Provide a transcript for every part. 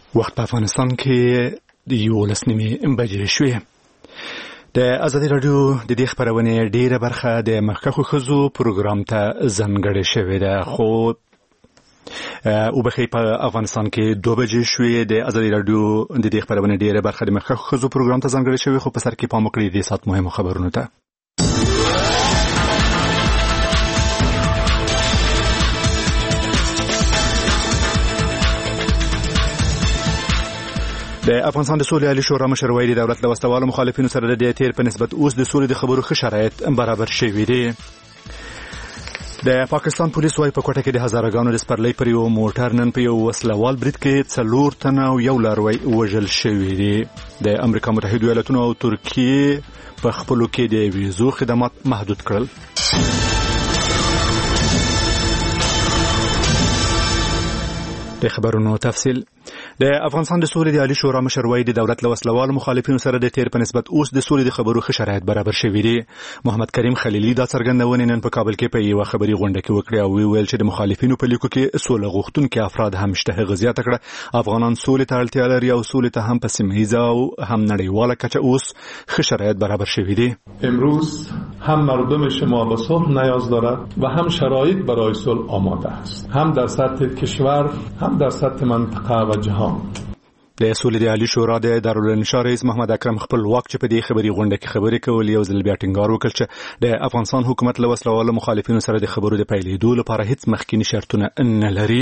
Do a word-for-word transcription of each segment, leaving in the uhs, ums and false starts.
وخت په افغانستان کې د یولس نیمې بجې شوې. د ازادي راډیو د دې خبرونې ډیره برخه د مخکښو ښځو پروګرام ته ځانګړې شوې ده، خو او بخې په افغانستان کې دوه بجې شوې. د ازادي راډیو د دې خبرونې ډیره برخه د مخکښو ښځو پروګرام ته ځانګړې شوې، خو په سر کې پام وکړئ د سات مهمو خبرونو ته. د افغانستان د سولې عالی شورا مشر وایي د دولت له وسلوالو مخالفینو سره د تیر په نسبت اوس د سولې د خبرو ښه شرایط برابر شوي دي. د پاکستان پولیس وایي په کوټه کې د هزارهګانو د سپرلۍ پر یو موټر نن په یو وسلوال برید کې څلور تنه او یو لاروی وژل شوي دي. د امریکا متحده ایالاتونو او ترکیې په خپلو کې د ویزو خدمات محدود کړل. د خبرونو تفصیل. د افغانستان د سولې د عالی شورا مشر وایي د دولت له وسلوالو مخالفینو سره د تیر په نسبت اوس د سولې د خبرو ښه شرایط برابر شوي دي. محمد کریم خلیلي دا څرګندونې نن په کابل کې په یوه خبري غونډه کې وکړې او ویل چې د مخالفینو په لیکو کې سوله غوښتونکي افراد هم شته. هغه زیاته کړه افغانان سولې ته اړتیا لري او سولې ته هم په سیمه ییزه او هم نړیواله کچه اوس ښه شرایط برابر شوي دي. امروز هم مردم شما به صلح نیاز دارد و هم شرایط برای صلح آماده است، هم در سطح کشور هم در سطح منطقه و جهان. د سولې د عالی شورا د دارالانشا رئیس محمد اکرم خپلواک چې په دې خبري غونډه کې خبرې کولې یو ځل بیا ټینګار وکړ چې د افغانستان حکومت له وسلوالو مخالفینو سره د خبرو د پیلېدو لپاره هیڅ مخکینی شرطونه نه لري.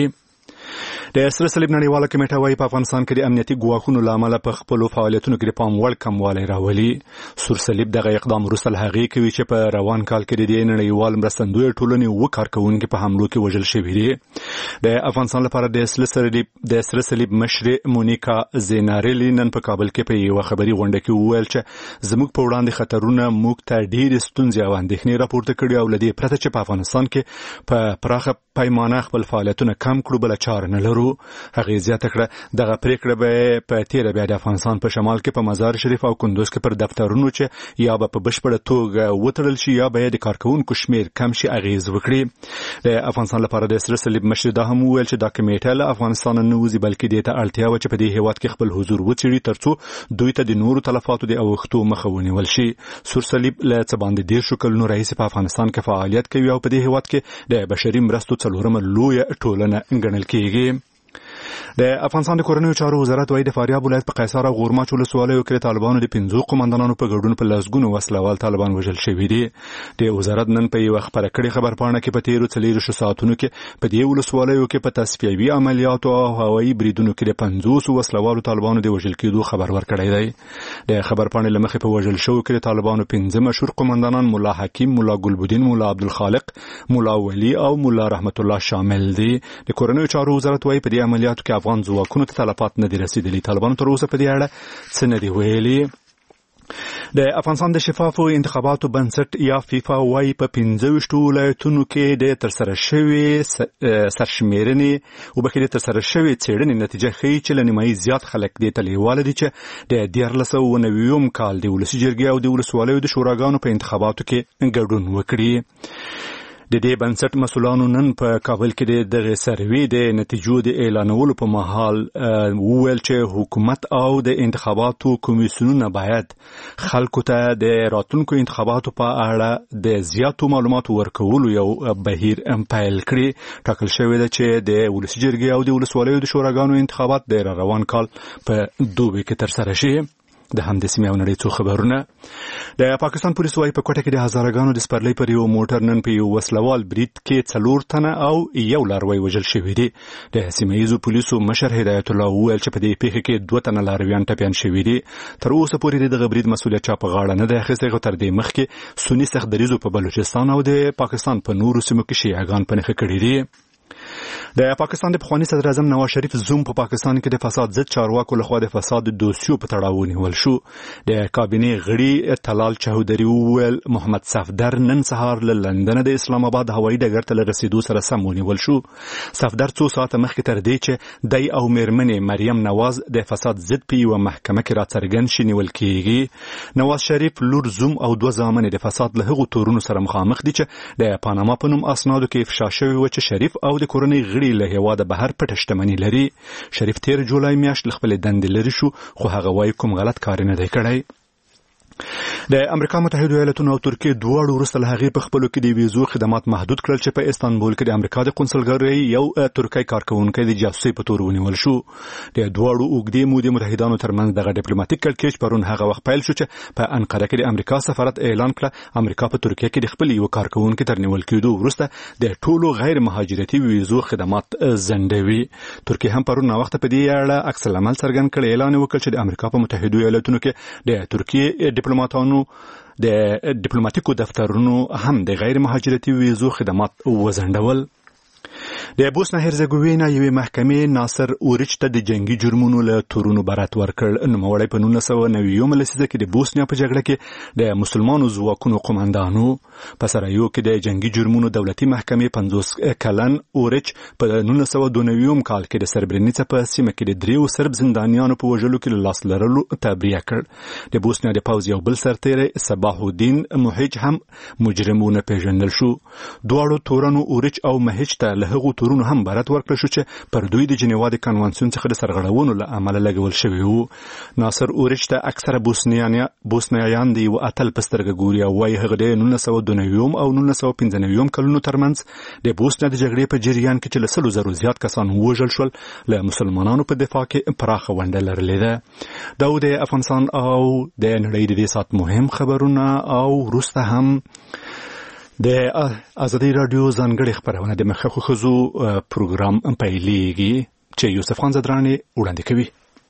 د سره صلیب نړیواله کمیټه وايي په افغانستان کې د امنیتي ګواښونو له امله په خپلو فعالیتونو کې د پام وړ کموالی راولي. سور صلیب دغه اقدام وروسته له هغې کوي چې په روان کال کې د دې نړیوال مرستندویه ټولنې اووه کارکوونکي په حملو کې وژل شوي دي. د افغانستان لپاره د سره صلیب مشرې مونیکا زینارلی نن په کابل کې په یوه خبري غونډه کې وویل چې زموږ په وړاندې خطرونه موږ ته ډېرې ستونزې او اندېښنې راپورته کړي او له دې پرته چې په افغانستان کې په پراخه پیمانه خپل فعالیتونه کم کړو بله چاره نه لرو. هغې زیاته کړه دغه پریکړه به په تیره بیا د افغانستان په شمال کې په مزار شریف او کندوز کې پر دفترونو چې یا به په بشپړه توګه وتړل شي یا به د کارکوونکو شمیر کم شي اغیز وکړي. د افغانستان لپاره د سره صلیب مشر دا هم وویل چې دا کمیټه له افغانستان نه وځي بلکې دې ته اړتیا وه چې په دې هیواد کې خپل حضور وڅېړي ترڅو دوی ته د نورو تلفاتو د اوښتو مخه ونیول شي. سور صلیب له څه باندې دېرشو کلونو راهیسې په افغانستان کې فعالیت کوي او په دې هیواد کې د بشري مرستو څلورمه لویه ټولنه ګڼل کېږي. د افغانستان د کورنیو چارو وزارت وايي د فاریاب ولایت په قیصار او غورماچ ولسوالیو کې طالبانو د پنځو قومندانانو په ګډون په لسګونو وسلوال طالبان وژل شوي دي. د وزارت نن په یوه خپره کړې خبرپاڼه کې په تیرو څلېرویشتو ساعتونو کې په دې ولسوالیو کې په تصفیوي عملیاتو او هوایي بریدونو کې د پنځوسو وسلوالو طالبانو د وژل کېدو خبر ورکړی دی. د خبرپاڼې له مخې په وژل شوو کې د طالبانو پنځه مشهور قومندانان ملا حکیم، ملا ګلبدین، ملا عبدالخالق، ملا ولی او ملا رحمت الله شامل دي. د کورنیو چارو وزارت وايي په دې عملیاتو کې افغان ځواکونو ته تلفات نه دي رسیدلي. طالبانو تر اوسه په دې اړه څه نه دي ویلي. د افغانستان د شفافو انتخاباتو بنسټ یا فیفا وايي په پنځه ویشتو ولایتونو کې د ترسره شوې سرشمېرنې وبخښئ د ترسره شوې څېړنې نتیجه ښیي چې له نیمایي زیات خلک دې ته لیواله دي چې د دیارلس سوه اووه نوي کال د ولسي جرګې او د ولسوالیو د شوراګانو په انتخاباتو کې ګډون وکړي. د دې بنسټ مسؤلانو نن په کابل کې د دغه سروې د نتیجو د اعلانولو په مهال وویل چې حکومت او د انتخاباتو کمیسیونونه باید خلکو ته د راتلونکو انتخاباتو په اړه د زیاتو معلوماتو ورکولو یو بهیر پیل کړي. ټاکل شوی ده چې د ولسي جرګې او د ولسوالیو د شوراګانو انتخابات د روان کال په دوبي کې ترسره شي. د همدې سیمې او نړۍ څو خبرونه. د پاکستان پولیس وايي په کوټه کې د هزارهګانو د سپرلۍ پر یو موټر نن په یو وسلوال برید کې څلور تنه او یو لاروی وژل شوي دي. د سیمه ییزو پولیسو مشر هدایت الله وویل چې په دې پیښه کې دوه تنه لارویان ټپیان شوي دي. تر اوسه پورې دغه برید مسؤلیت چا په غاړه نه دی اخیستی، خو تر دې مخکې سني سختدریځو په بلوچستان او د پاکستان په نورو سیمو کې شیعهګان په نښه کړي دي. د پاکستان د پخواني صدر اعظم نواز شریف زوم په پاکستان کې د فساد ضد چارواکو لخوا د فساد دوسیو په تړاو ونیول شو. د کابینې غړي طلال چودري وویل محمد صفدر نن سهار له لندن د اسلام آباد هوایي ډګر ته له رسیدو سره سم ونیول شو. صفدر څو ساعته مخکې تر دې چې دی او میرمنې مریم نواز د فساد ضد په یوه محکمه کې راڅرګند شي نیول کېږي. نواز شریف لور زوم او دوه زامن د فساد له هغو تورونو سره مخامخ دي چې د پاناما په نوم اسنادو کې افشا شوي و چې شریف او د کورنۍ کورنۍ غړي له هیواده بهر پټه شتمني لري. شریف تیر جولای میاشت له خپل دندې لري شو خو هغه وايي کوم غلط کار نه دی کړی. د امریکا متحده ایالاتونو او ترکیه دواړو وروسته له هغې په خپلو کې د ویزو خدمات محدود کړل چې په استانبول کې د امریکا د قونسلګرۍ یو ترکی کارکونکی د جاسوسۍ په تور ونیول شو. د دواړو اوږدې مودې متحدانو ترمنځ دغه ډیپلوماټیک کړکېچ پرون هغه وخت پیل شو چې په انقره کې د امریکا سفارت اعلان کړه امریکا په ترکیه کې د خپل یو کارکونکي تر نیول کېدو وروسته د ټولو غیر مهاجرتي ویزو خدمات ځنډوي. ترکیه هم پرون ناوخته په دې اړه عکس العمل څرګند کړ، اعلان وکړ چې د امریکا په متحده ایالاتونو کې د ترکیه ډیپلوماټانو د ډیپلوماټیکو دفترونو هم د غیر مهاجرتي ویزو خدمات وځنډول. د بوسنیا هرزګوینا یوې محکمې ناصر اورچ ته د جنگي جرمونو له تورونو برات ورکړ. نوموړی په نولس سوه نوي لسیزه کې د بوسنیا په جګړه کې د مسلمانو ځواکونو قومندانو. په سرایو کې د جنگي جرمونو دولتي محکمې پنځوس کلن اورچ په نولس سوه دوه نوي کال کې د سربرینیڅا په سیمه کې د دریو سرب زندانیانو په وژلو کې لاس لرلو تبرئه کړ. د بوسنیا د پوځ یو بل سرتیری صباح الدین محیج هم مجرمونه پیژندل شو. دواړو تورنو اورچ او محیج ته له هغو تورونو هم برات ورکړل شو چې پر دوی د جنیوا د کنوانسیون څخه د سرغړونو له امله لګول شوی وو. ناصر اورچ ته اکثره بوسنیان بوسنیایان د یو اتل په سترګه ګوري او وايي هغه د نولس سوه دوه نوي او نولس سوه پنځه نوي کلونو ترمنځ د بوسنیا د جګړې په جریان کې چې له سلو زرو زیات کسان ووژل شول له مسلمانانو په دفاع کې پراخه ونډه لرلې ده. دا د افغانستان او د نړۍ د دې سات مهم خبرونه او وروسته هم د ازادي رادیو ځانګړې خبرونه د مخکښو ښځو پروګرام پیلېږي چې یوسف خان زدراني وړاندې کوي.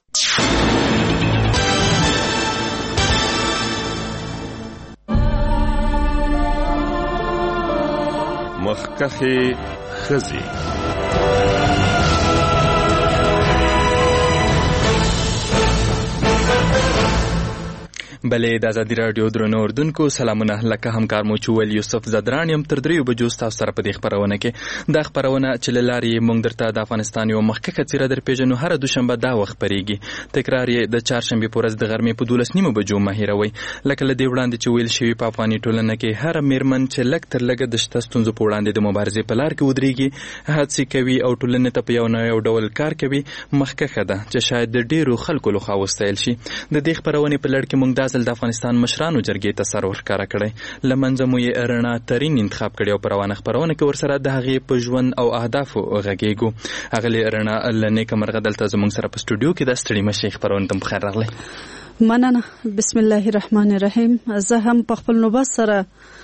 مخکښې ښځې. بلې د ازادي رادیو درنو اردوونکو سلامونه، لکه همکار مو چې ویل یوسف زدران یم. تر دریو بجو ستاسو سره په دې خپرونه کې دا خپرونه چې له لارې موږ درته د افغانستان یو مخکښه څیره درپېژنو. هره دوشنبه دا وخت خپرېږي، تکرار یې د چهارشنبې په ورځ د غرمې په دولس نیمو بجو مه هېروئ. لکه له دې وړاندې چې ویل شوي په افغاني ټولنه کې هره میرمن چې لږ تر لږه د شته ستونزو په وړاندې د مبارزې په لار کې ودرېږي، هڅې کوي او ټولنې ته په یو نه یو ډول کار کوي، مخکښه ده چې شاید د ډېرو خلکو لخوا وستایل شي. د دې خپرونې په لړ کې موږ دا ځل د افغانستان مشرانو جرګې ته سر ورښکاره کړی، له منځه مو یې رڼا ترین انتخاب کړی او په روانه خپرونه کې ورسره د هغې په ژوند او اهدافو غږېږو. اغلې رڼا له نیکه مرغه دلته زموږ سره په سټوډیو کې د ستړي مشې خپرونه ته بخیر راغلی. مننه. بسم الله الرحمن الرحیم. زه هم په خپل نوبت سره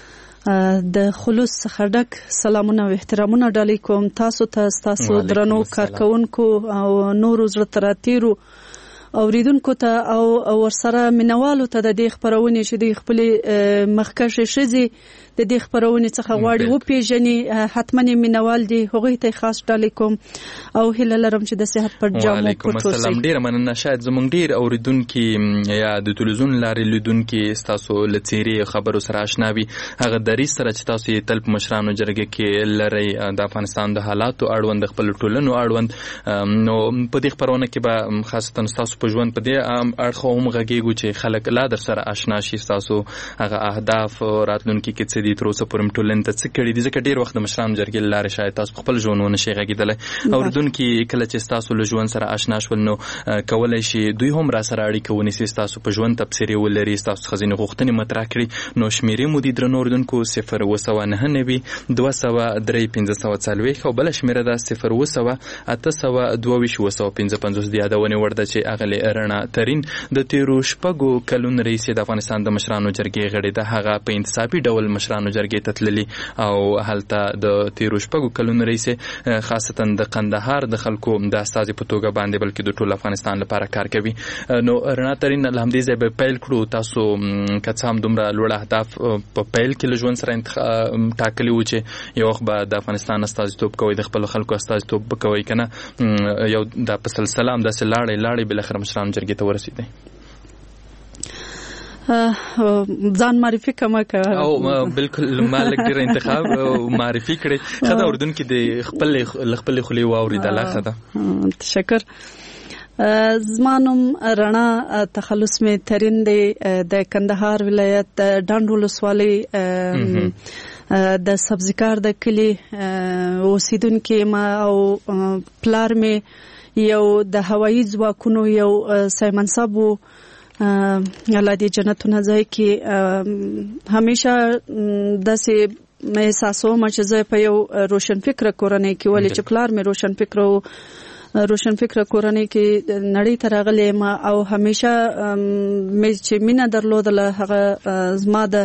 د خلوص څخه ډک سلامونه او احترامونه ډالۍ کوم تاسو ته، تاسو درنو کارکونکو او نورو زړه ته راتېرو اوریدونکو ته او ورسره مینوالو ته د دې خپرونې چې د خپلې مخکښې ښځې د دې خپرونې څخه غواړي وپېژني، حتما یې مینوال دي، هغوی ته خاص ډالۍ کوم او هیله لرم چې د صحت پر جامو وعلیکم السلام. ډېره مننه. شاید زموږ ډېر اوریدونکي یا د تلویزیون لارې لیدونکي ستاسو له څېرې خبرو سره اشنا وي، هغه دریځ سره چې تاسو یې تل په مشرانو جرګه کې لرئ د افغانستان د حالاتو اړوند، د خپلو ټولنو اړوند. نو په دې خپرونه کې به خاصتا ستاسو په ژوند په دې اړخ هم غږېږو چې خلک لا در سره اشنا شي، ستاسو هغه اهداف راتلونکي کې څه دي، تر اوسه پورې ټولنې ته څه کړي دي، ځکه ډېر وخت د مشرانو جرګې له لارې شاید تاسو خپل ژوند ونه شئ غږېدلی. اورېدونکي کله چې ستاسو له ژوند سره اشنا شول نو کولی شي دوی هم را سره اړیکه ونیسي، ستاسو په ژوند تبصرې ولري، ستاسو څخه ځینې غوښتنې مطرح کړي. نو شمېرې مو دي درنو اورېدونکو صفر اوه سوه نهه نوي دوه سوه درې پنځه سوه څلوېښت او بله شمېره ده صفر اوه سوه اته سوه دوه ویشت اوه سوه پنځه پنځوس. د یادونې وړ ده چې اغلې رڼا ترین د تیرو شپږو کلونو رئیس د افغانستان د مشرانو جرګې غړې ده. هغه په انتصابي ډول مشرانو جرګې ته تللي او هلته د تیرو شپږو کلونو رئیس خاصتا د قندهار د خلکو د استازي په توګه باندې بلکې د ټول افغانستان لپاره کار کوي. نو رڼا ترین له همدې ځای به پیل کړو. تاسو که څه هم دومره لوړ اهداف په پیل کې له ژوند سره ټاکلي وو چې یو وخت به د افغانستان استازیتوب کوئ، د خپلو خلکو استازیتوب به کوئ که نه، یو دا په سلسله همداسې لاړې لاړې بالاخره مشرانو جرګې ته ورسېدی. ځان معرفي کومه که او بالکل ما لږ ډېر انتخاب معرفي کړی. ښه ده اردوونکي د خپلې له خپلې خولې واورېدله. ښه ده، تشکر. زما نوم رڼا تخلص مې ترین دی، د کندهار ولایت ډنډ ولسوالۍ د سبزیکار د کلی اوسیدونکو ما او پلار می یو د هوایي ځواکونو یو سایمن صاحب الله دې جنتونه ځای کې همیشه داسې مې احساسوم چې زه په یو روشن فکر کورنۍ کې ولې چې پلار مې روشن فکر او روشن فکر کورنۍ کې نړۍ ته راغلی ما او همیشه مې چې مینه درلودله هغه زما د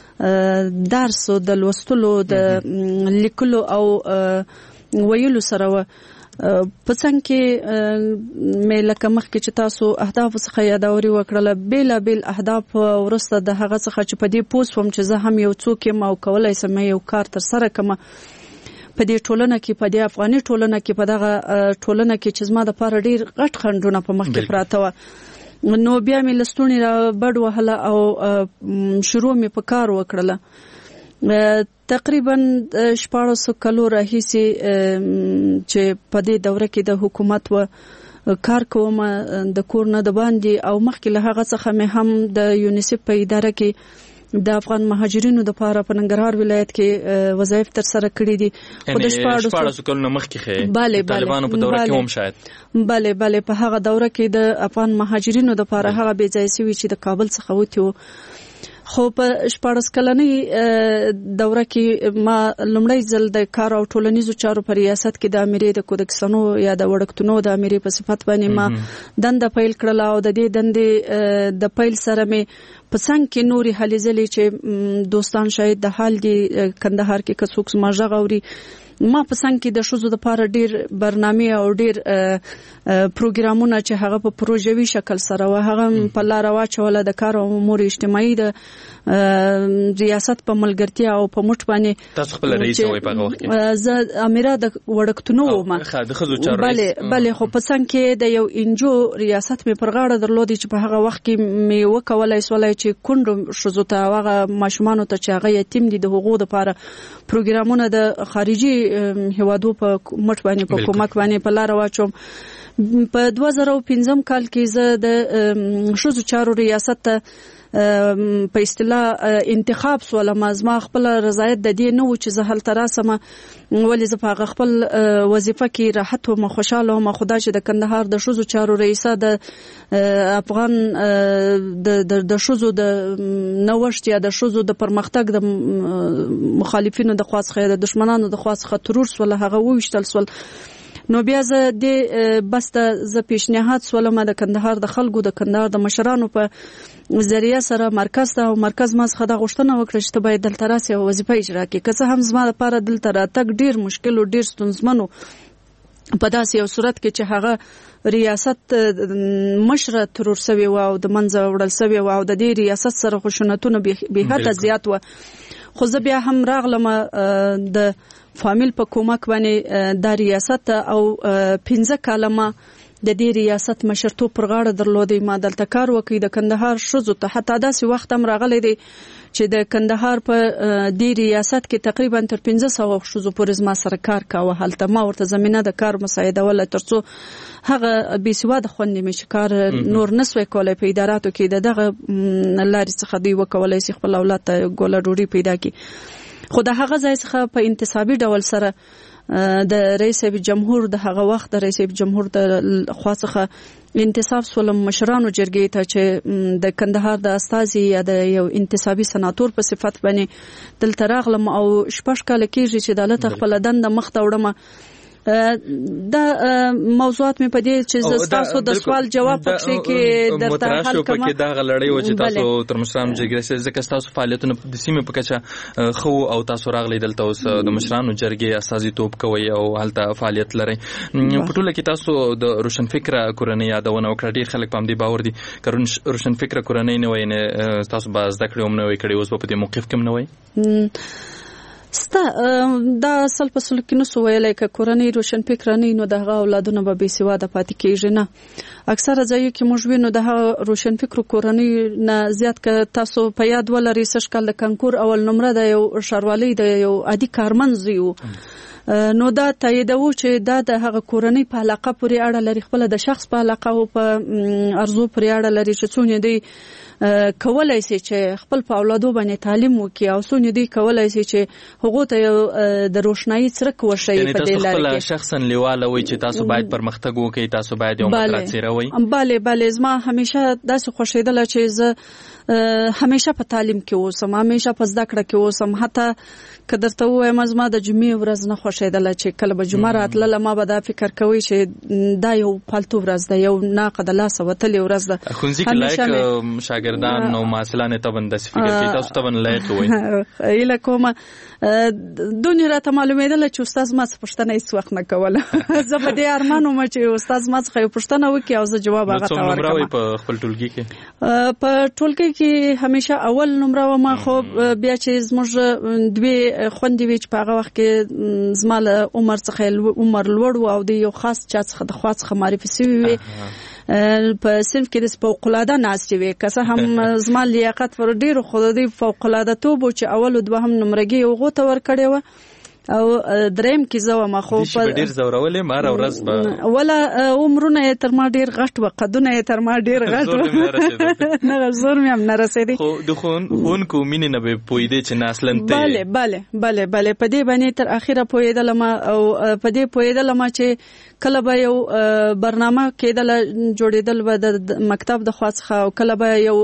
درس او د لوستلو د لیکلو او ویلو سره و په څنګه کې مې لکه مخکې چې تاسو اهداف څخه یادوري وکړله بیل بیل اهداف ورسته د هغه څخه چې په دې پوسوم چې زه هم یو څوک یم او کولای سم یو کار تر سره کوم په دې ټولنه کې په دې افغاني ټولنه کې په دغه ټولنه کې چې زما د پاره ډیر غټ خنډونه په مخ کې پراته و نو بیا مې لستونی را بډ وهله او شروع مې په کار وکړله تقریبا شپاړس کلو راهیسې چې په دې دوره کې د حکومت و کار کوم د کور نه د باندې او مخکې له هغه څخه مې هم د یونیسف په اداره کې د افغان مهاجرینو د پاره په ننګرهار ولایت کې وظایف تر سره کړې دي خو د شپاړس کلو مخکې خې طالبانو په دوره کې هم شاید بله بله په هغه دوره کې د افغان مهاجرینو د پاره هغه بې ځای شوي چې د کابل څخه وتی و خو په شپاړس کلنۍ دوره کې ما لومړی ځل د کار او ټولنیزو چارو په ریاست کې د امیرې د کودکسنو یا د وړکتونو د امیرې په صفت باندې ما دنده پیل کړله او د دې دندې د پیل سره مې په څنګه کې نوري هلې ځلې چې دوستان شاید د حال دی کندهار کې که څوک زما غږ اوري ما په څنګه کې د ښځو لپاره ډیر برنامه او ډیر پروګرامونه چې هغه په پروژوي شکل سره و هغه په لار واچوله د کار او امور اجتماعي د ریاست په ملګرتیا او په مټ باندې تاسو خپل رئیس وای په وخت کې زه امیره د وړکتونو ما د ښځو چارو بله بله خو په څنګه کې د یو انجو ریاست مې پر غاړه درلودي چې په هغه وخت کې مې وکولای سولای چې کونډو ښځو ته هغه ماشومان ته چې هغه یتیم دي د حقوقو لپاره پروګرامونه د خارجي هوادو په مټ باندې په کومک باندې په لار واچوم په دوه زره پنځم کال کې زه د ښځو چارو ریاست ته په اصطلاح انتخاب سول ما زما خپل رضایت د دې نه و چې زه هلته راسم ولې زه په خپل وظیفه کې راحت او خوشاله وم خدای چې د کندهار د ښځو چارو رئیسه د افغان د د ښځو د نوښت یا د ښځو د پرمختګ د مخالفینو د خواڅخه د دشمنانو د خواڅخه ترور سول هغه وښتل سول نو بیا زه د بس د ز پیشنهاد سولم د کندهار د خلکو د کندهار د مشرانو په ذریعہ سره مرکز ته او مرکز ما څخه د غوښتنه وکړه چې ته باید دلته راسې او وظیفه اجرا کړې که څه هم زما لپاره دلته راتګ ډیر مشکل او ډیر ستونزمن په داسې یو صورت کې چې هغه ریاست مشره ترور سوی و او د منځه وړل سوی و او د دې ریاست سره خشونتونه به حد زیات و خو زه بیا هم راغلم د فامیل په کومک باندې د ریاست او پنځه کلمه د دې ریاست مشرتوب پر غاړه درلودي ما دلته کار وکړ د کندهار ښځو ته حتی داسې وخت هم راغلی دی چې د کندهار په دې ریاست کې تقریبا تر پنځه سوه ښځو پورې زما سره کار کاوه هلته ما ورته زمینه د کار مساعدوله تر څو هغه بې سواده خوندې مې چې کار نور نسوی کولی په اداراتو کې د دغه لارې څخه دوی وکولی شي خپل اولاد ته ګوله ډوډۍ پیدا کړي خو د هغه ځای څخه په انتصابي ډول سره د رئیس جمهور د هغه وخت د رئیس جمهور د خوا څخه انتصاب سولم مشرانو جرګې ته چې د کندهار د استازي یا د یو انتصابي سناتور په صفت باندې دلته راغلم او شپږ کاله کېږي چې دلته خپل دنده مخ ته وړم دا موضوعات مې په دې چې تاسو د سوال جواب پکې کې درته حل کوم پکې دا غلړې و چې تاسو تر مشرانو جرګې ځکه تاسو فعالیتونه د سیمې په کچه خو او تاسو راغلي دلته اوس د مشرانو جرګې اساسي توپ کوي او هلته فعالیت لري په ټوله کې تاسو د روشن فکر کورنۍ یادونه وکړه ډیر خلک په دې باور دي که روشن فکر کورنۍ نه وای نه تاسو به زده کړې هم نه وای کړې اوس په دې موقف کې نه وای ستا دا اصل په سلو کې نو سو ویلای که کورنۍ روشن فکرانه نو دغه اولادونه به بې سواده پاتې کېږي نه اکثره ځایو کې موږ وینو دغه روشن فکر کورنۍ نه زیات که تاسو په یاد ولرئ سږ کال د کنکور اول نمره د یو ښاروالۍ د یو عادي کارمند زوی و نو دا تاییدو چې دا د هغه کورنۍ په علاقه پورې اړه لري خپل د شخص په علاقه او په ارزو پورې اړه لري چې څونه دی کولای شي چې خپل په اولادو باندې تعلیم وکړي او څونه دی کولای شي چې هغه ته د روشنايي څرک وشي په دې لاره کې. خپل شخصا لیواله وي چې تاسو باید پرمختګ وکړئ، تاسو باید یو مطلب څیروي. bale bale زما همیشه داسې خوشیدله چې زه همیشه په تعلیم کې اوسم، همیشه په زده کړه کې اوسم. حتی که درته ووایم زما د جمعې ورځ نه خوښېدله چې کله به جمعه راتلله ما به دا فکر کوي چې دا یو پالتو ورځ ده، یو ناقه د لاسه وتلې ورځ ده. ښوونځي کې لایق شاګردان او محصلان یې طبعا داسې فکر کوي، تاسو طبعا لایق وئ. هیله کومه دونې راته معلومېدله چې استاد ما څه پوښتنه هېڅ وخت نه کوله. زه په دې ارمان وم چې استاد ما څخه یو پوښتنه وکړي او زه جواب هغه ته ورکړم. نمره وئ په خپل ټولګي کې؟ په ټولګي کې همیشه اول نمره وم، خو بیا چې زموږ دوې خوندې وې چې په هغه وخت کې زما له عمر څخه عمر لوړ و او د یو خاص چا څخه د خوا څخه معرفي سوي وې په صنف کې د فوق‌العاده ناستې وې. که څه هم زما لیاقت پر ډېرو خو د دې فوق‌العاده توب و چې اول او دوهم نمرګي هغو ته ورکړې وه او دریم کې زه وم. خو په ډېر زورولې مار او ورځ به ولا عمرونه یې تر ما ډېر غټ و، قدونه یې تر ما ډېر غټ و، نه زور مې هم نه رسېدی. خو د ښوونکو مینې نه به پوهېدې چې نه اصلا ته بله بله بله بله په دې باندې تر اخره پوهېدلم او په دې پوهېدلم چې کله به یو برنامه کېدله جوړېدل به د مکتب د خوا څخه او کله به یو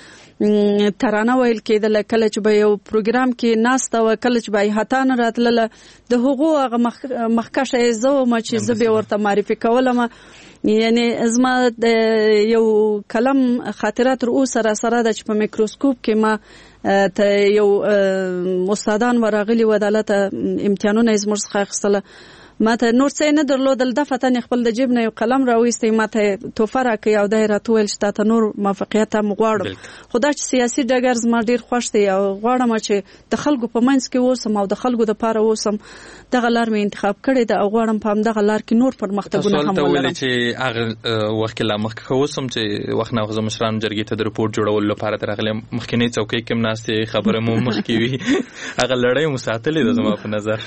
ترانه ویل کېدله، کله چې به یو پروګرام کې ناسته وه، کله چې به یې حتی نه راتلله. د هغو هغه مخکشه یې زه وم چې زه بیا ورته معرفي کولم. یعنې زما د یو کلم خاطره تر اوسه را سره ده چې په میکروسکوپ کې ما ته یو استادان ورغلي و، دلته امتحانونه یې زموږ څخه اخیستله. ما ته نور څه نه درلودل، دفتن خپل د جیب نه یو قلم راویستی، ما ته تحفه راکړی او دا یې راته وویل چې تا ته نور موفقیت هم غواړم. خو دا چې سیاسي ډګر زما ډېر خوښ دی او غواړم چې د خلکو په منځ کې اوسم او د خلکو دپاره اوسم. دغه لار مې انتخاب کړې ده او غواړم په همدغه لار کې نور پرمختګونه هم ولرم. تاسو ولې ویلې چې هغه وخت کې لا مخکې ښه اوسم چې وخت نه وخت مشرانو جرګې ته د رپورټ جوړولو لپاره ته راغلم، مخکینۍ څوکۍ کې هم ناستې، خبره مو مخکې وي، هغه لړۍ مو ساتلې ده زما په نظر.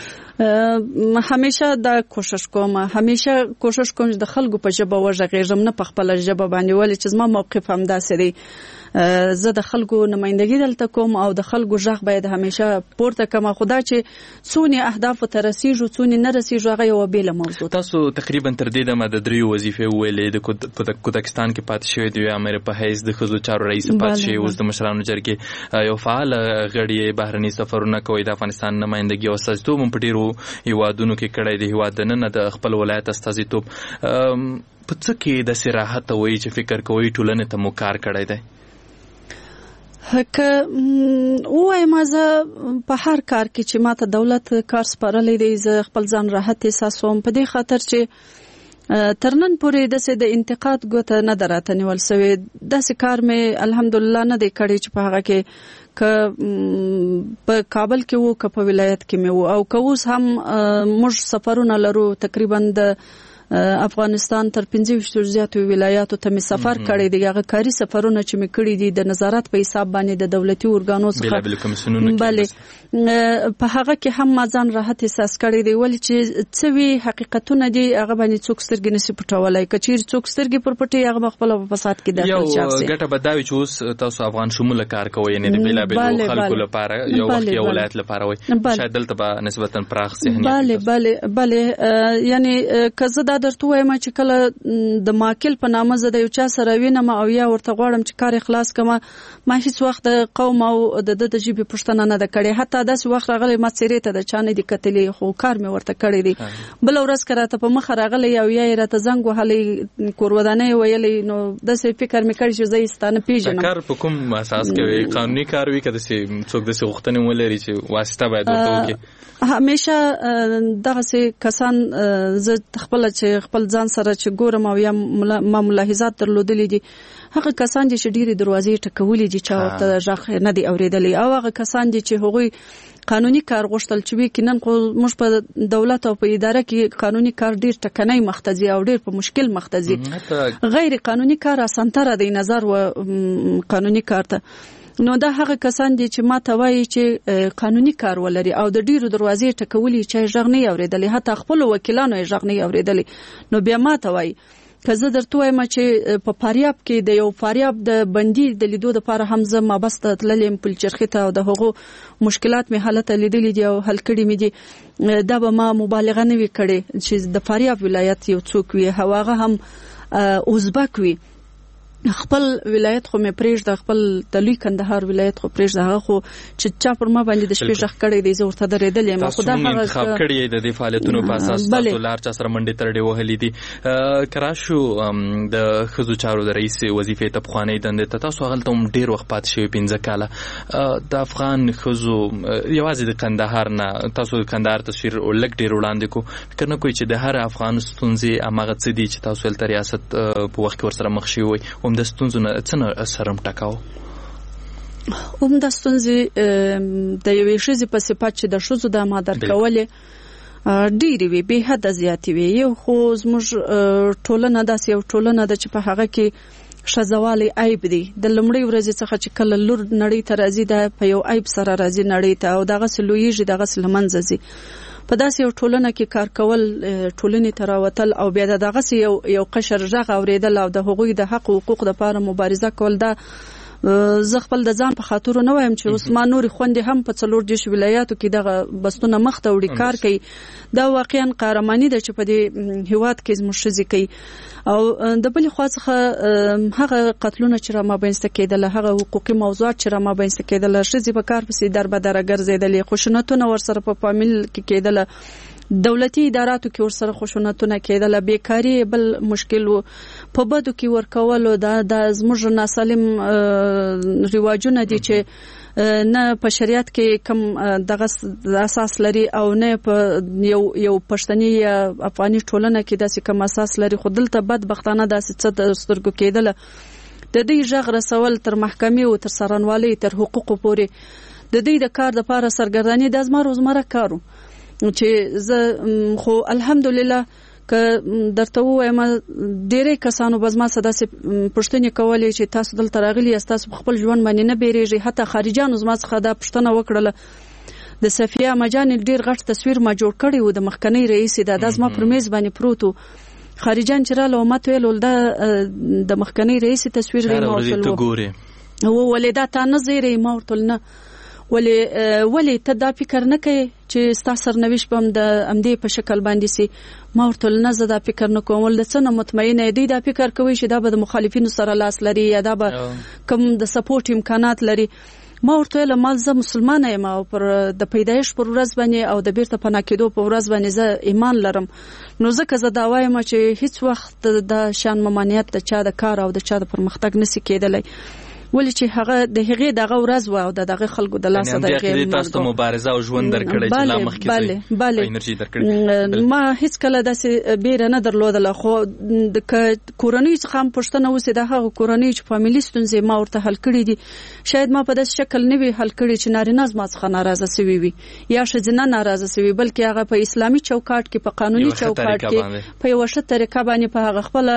همیشه دا کوشش کوم، همیشه کوشش کوم چې د خلکو په ژبه وغږېږم، نه په خپله ژبه باندې، ولې چې زما موقف همداسې دی. زه د خلکو نمایندګي دلته کوم او د خلکو غږ باید همیشه پورته کړم. خو دا چې څونې اهدافو ته رسیږو څونې نه رسیږو هغه یوه بېله موضوع ده. تاسو تقریبا تر دې دمه د دریو وظیفې وویلې، د کوزاکستان کې پاتې شوې، د یوې امیر په حیث د ښځو چارو رئیس پاتې شوې، اوس د مشرانو جرګې یو فعاله غړي، بهرني سفرونه کوي، د افغانستان نمایندګي او استازیتوب هم په ډېرو هیوادونو کې کړی، د هیواد دننه د خپل ولایت استازیتوب. په څه کې داسې راحته وایي چې فکر کوئ ټولنې ته مو کار کړی دی؟ که ووایم زه په هر کار کې چې ما ته دولت کار سپارلی دی زه خپل ځان راحت احساسوم، په دې خاطر چې تر نن پورې داسې د انتقاد ګوته نه ده راته نیول سوې. داسې کار مې الحمدلله نه دی کړی چې په هغه کې که په کابل کې وو که په ولایت کې مې وو او که اوس هم موږ سفرونه لرو، تقریبا د افغانستان تر پنځه ویشتو زیاتو ولایاتو ته مې سفر کړی دی. هغه کاري سفرونه چې مې کړي دي د نظارت په حساب باندې د دولتي ارګانو څخه، بلې په هغه کې هم ما ځان راحت احساس کړی دی، ولې چې څه وي حقیقتونه دي هغه باندې څوک سترګې نشي پټولی. که چیرې څوک سترګې پر پټوي هغه به خپله په فساد کې داخل شي. یو ګټه به دا وي چې اوس تاسو افغان شموله کار کوئ، یعنې د بېلابېلو خلکو لپاره، یو وخت یو ولایت لپاره وي، شاید دلته به نسبتا پراخ ذهنیت. بله بله بله یعنې که زه دا درته وایم چې کله د ماکل په نامه زه د یو چا سره وینم او یا ورته غواړم چې کار خلاص کړم، ما هیڅ وخت د قوم او د د د ژبې پوښتنه نه ده کړې. حتی داسې وخت راغلی ما څېرې ته د چا نه دي کتلې، خو کار مې ورته کړی دی. بله ورځ که راته په مخه راغلی او یا یې راته زنګ وهلی، کور ودانۍ ویلی، نو داسې فکر مې کړی چې زه یې ستا نه پېژنم. کار په کوم اساس کوي؟ قانوني کار وي که داسې څوک داسې غوښتنې ولري چې واسطه باید ورته وکړي؟ همیشه دغسې کسان زه خپله چې خپل ځان سره چې ګورم او یا ما ملاحظات درلودلي دي، هغه کسان دي چې ډېرې دروازې ټکولي دي، چا ورته غږ نه دی اورېدلی، او هغه کسان دي چې هغوی قانوني کار غوښتل چې وي. که نن خو موږ په دولت او په اداره کې قانوني کار ډېر ټکنی مخته ځي او ډېر په مشکل مخته ځي. غیر قانوني کار اسانتره دی نظر و قانوني کار ته. نو دا هغه کسان دي چې ما ته وایي چې قانوني کار ولري او د ډیرو دروازې ټکولي چې غږ نه اورېدلی، حتی خپل وکیلانو یې غږ نه اورېدلی، نو بیا ما ته وایي که زه درته وایم چې په فاریاب کې د یو فاریاب د بندي د لیدو لپاره هم زه مابسته تللی یم پلچرخي ته او د هغو مشکلات مې هلته لیدلي دي او حل کړي مې دي. دا به ما مبالغه نه وي کړې چې د فاریاب ولایت یو څوک وي او هغه هم ازبک وي. خپل ولایت خو مې پرېږده، خپل د لوی کندهار ولایت خو پرېږده، هغه خو چې چا پر ما باندې د شپې غږ کړی دی زه ورته درېدلی یم. خو دا هغه انتخاب کړی یې د دې فعالیتونو په اساس تاسو لار چا سره منډې ترډې وهلې دي. که راشو د ښځو چارو د رئیس وظیفې ته پخوانۍ دندې ته، تاسو هغلته هم ډېر وخت پاتې شوي پنځه کاله. د افغان ښځو یوازې د کندهار نه، تاسو د کندهار تصویر لږ ډېر وړاندې کو، فکر نه کوئ چې د هر افغان ستونزې هماغه څه دي چې تاسو هلته ریاست په وخت کې ورسره مخ شوي وئ، هم د ستونزو نه څه نه سره مټکاو؟ هم د ستونزې د یوې ښځې په صفت چې د ښځو د مادر کولې ډېرې وي، بې حده زیاتې وي. یو خو زموږ ټولنه داسې یو ټولنه ده چې په هغه کې ښځوالی عیب دی. د لومړۍ ورځې څخه چې کله لور نړۍ ته راځي دا په یو عیب سره راځي نړۍ ته او دغسې لویېږي، دغسې له منځه ځي. په داسې یو ټولنه کې کار کول، ټولنې ته راوتل او بیا د دغسې یو یو قشر غږ اورېدل او د هغوی د حق او حقوق دپاره مبارزه کول، دا زه خپل د ځان په خاطرو نه وایم چې اوس ما نورې خوندې هم په څلور دېرش ولایاتو کې دغه بستونه مخ ته وړي کار کوي. دا واقعا قهرماني ده چې په دې هېواد کې زموږ ښځې کوي. او د بلې خوا څخه هغه قتلونه چې را مابینځته کېدله، هغه حقوقي موضوعات چې را مابینځته کېدله، ښځې په کار پسې در بدره ګرځېدلې، خشونتونه ورسره په فامیل کې کېدله، دولتي اداراتو کې ورسره خشونتونه کېدله، بیکاري بل مشکل و، په بدو کې ورکولو. دا د زموږ ناسالم رواجونه دي چې نه په شریعت کې کم دغه اساس لري او نه په یو یو پښتني یا افغاني ټولنه کې داسې کم اساس لري. خو دلته بدبختانه داسې څه د سترګو کېدله. د دې غږ رسول تر محکمې او تر څارنوالۍ تر حقوقو پورې د دې د کار دپاره سرګرداني دا زما روزمره کار و چې زه خو الحمدلله که درته ووایم ډېری کسانو به زما څه داسې پوښتنې کولې چې تاسو دلته راغلي یاست، تاسو په خپل ژوند باندې نه بیریږئ. حتی خارجیانو زما څخه دا پوښتنه وکړله. د صفیه مجاني ډېر غټ تصویر ما جوړ کړی و د مخکنۍ رئیسې، دا دا زما پر میز باندې پروت و. خارجیان چې راله او ما ته ویل دا د مخکنۍ رئیسې تصویر دی. ما ورته وویل دا تا نه زیری؟ ما ورته نه. ولې ولې ته دا فکر نه کوې چې ستا سرنوشت به هم د همدې په شکل باندې سي؟ ما ورته ویل نه، زه دا فکر نه کوم. ول د څه نه مطمئنه یې؟ دوی دا فکر کوي چې دا به د مخالفینو سره لاس لري یا دا به کوم د سپورټ امکانات لري. ما ورته ویل ما زه مسلمانه یم او پر د پیدایش پر ورځ باندې او د بیرته پناه کېدو په ورځ باندې زه ایمان لرم. نو ځکه زه دا وایم چې هیڅ وخت د شان ممانعت د چا د کار او د چا د پرمختګ نشي کېدلی. ولې چې هغه د هغې دغه ورځ و او د دغه خلکو د لاسه د هغې تاسو ته مبارزه او ژوند درکړی چې لا مخکې ځئ، بله انرژي درکړې. ما هیڅ کله داسې بیره نه درلودله. خو که کورنۍ څخه هم پوښتنه وسي د هغه کورنۍ چې فامیلي ستونزې ما ورته حل کړي دي، شاید ما په داسې شکل نه وي حل کړي چې نارینه زما څخه ناراضه سوي وي یا ښځینه ناراضه سوي، بلکې هغه په اسلامي چوکاټ کې، په قانوني چوکاټ کې، په یوه ښه طریقه باندې، په هغه خپله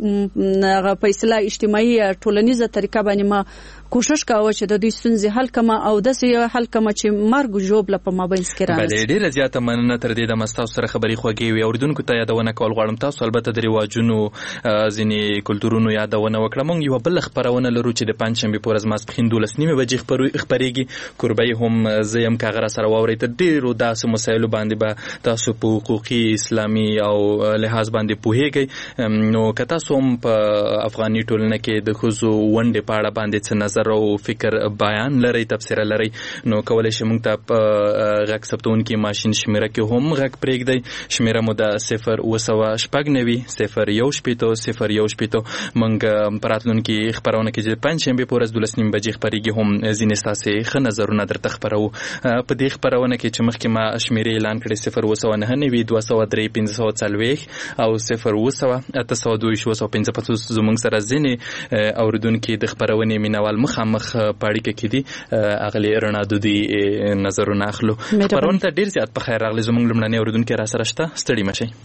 هغه په اصطلاح اجتماعي یا ټولنیزه طریقه باندې ما کوشش کاوه چې د دوی ستونزې حل کړم او داسې حل کړم چې مرګ او ژوبله په مابینځ کې رانسي. بله ډېره زیاته مننه. تر دې دمه ستاسو سره خبرې خوږې وي. اورېدونکو ته یادونه کول غواړم تاسو البته د رواجونو ځینې کلتورونو یادونه وکړه. موږ یوه بله خپرونه لرو چې د پنجشنبې په ورځ ماسپښین دولس نیمې بجې خپرېږي. کوربۍ هم زه یم که هغه راسره واورئ. تر ډېرو داسې مسایلو باندې به تاسو په حقوقي اسلامي او لحاظ باندې پوهېږئ. نو که تاسو هم په افغاني ټولنه کې د ښځو ونډې په اړه باندې څه نظر او فکر بیان لري، تبصره لري، نو کولای شئ موږ ته په غږ ثبتونکي ماشین شمیره کې هم غږ پرېږدئ. شمیره مو د صفر اوه سوه شپږ نوي صفر یو شپېته صفر یو شپېته. موږ په راتلونکي خپرونه کې چې د پنجشنبې په ورځ دولس نیمې بجې خپرېږي هم ځینې ستاسې ښه نظرونه درته خپروو. په دې خپرونه کې چې مخکې ما شمیرې اعلان کړې صفر اوه سوه نهه نوي دوه سوه درې پنځه سوه څلوېښت او صفر اوه سوه اته سوه دوه ویشت اوه سوه پنځه پنځوس زموږ سره ځینې اورېدونکي د خپرونې مینوال مخامخ په اړیکه کې دي. اغلې رڼا دودي نظرونه اخلو. خپرونه ته ډېر زیات په خیر راغلی. زموږ لومړنی اورېدونکی را سره شته، ستړي مه شئ.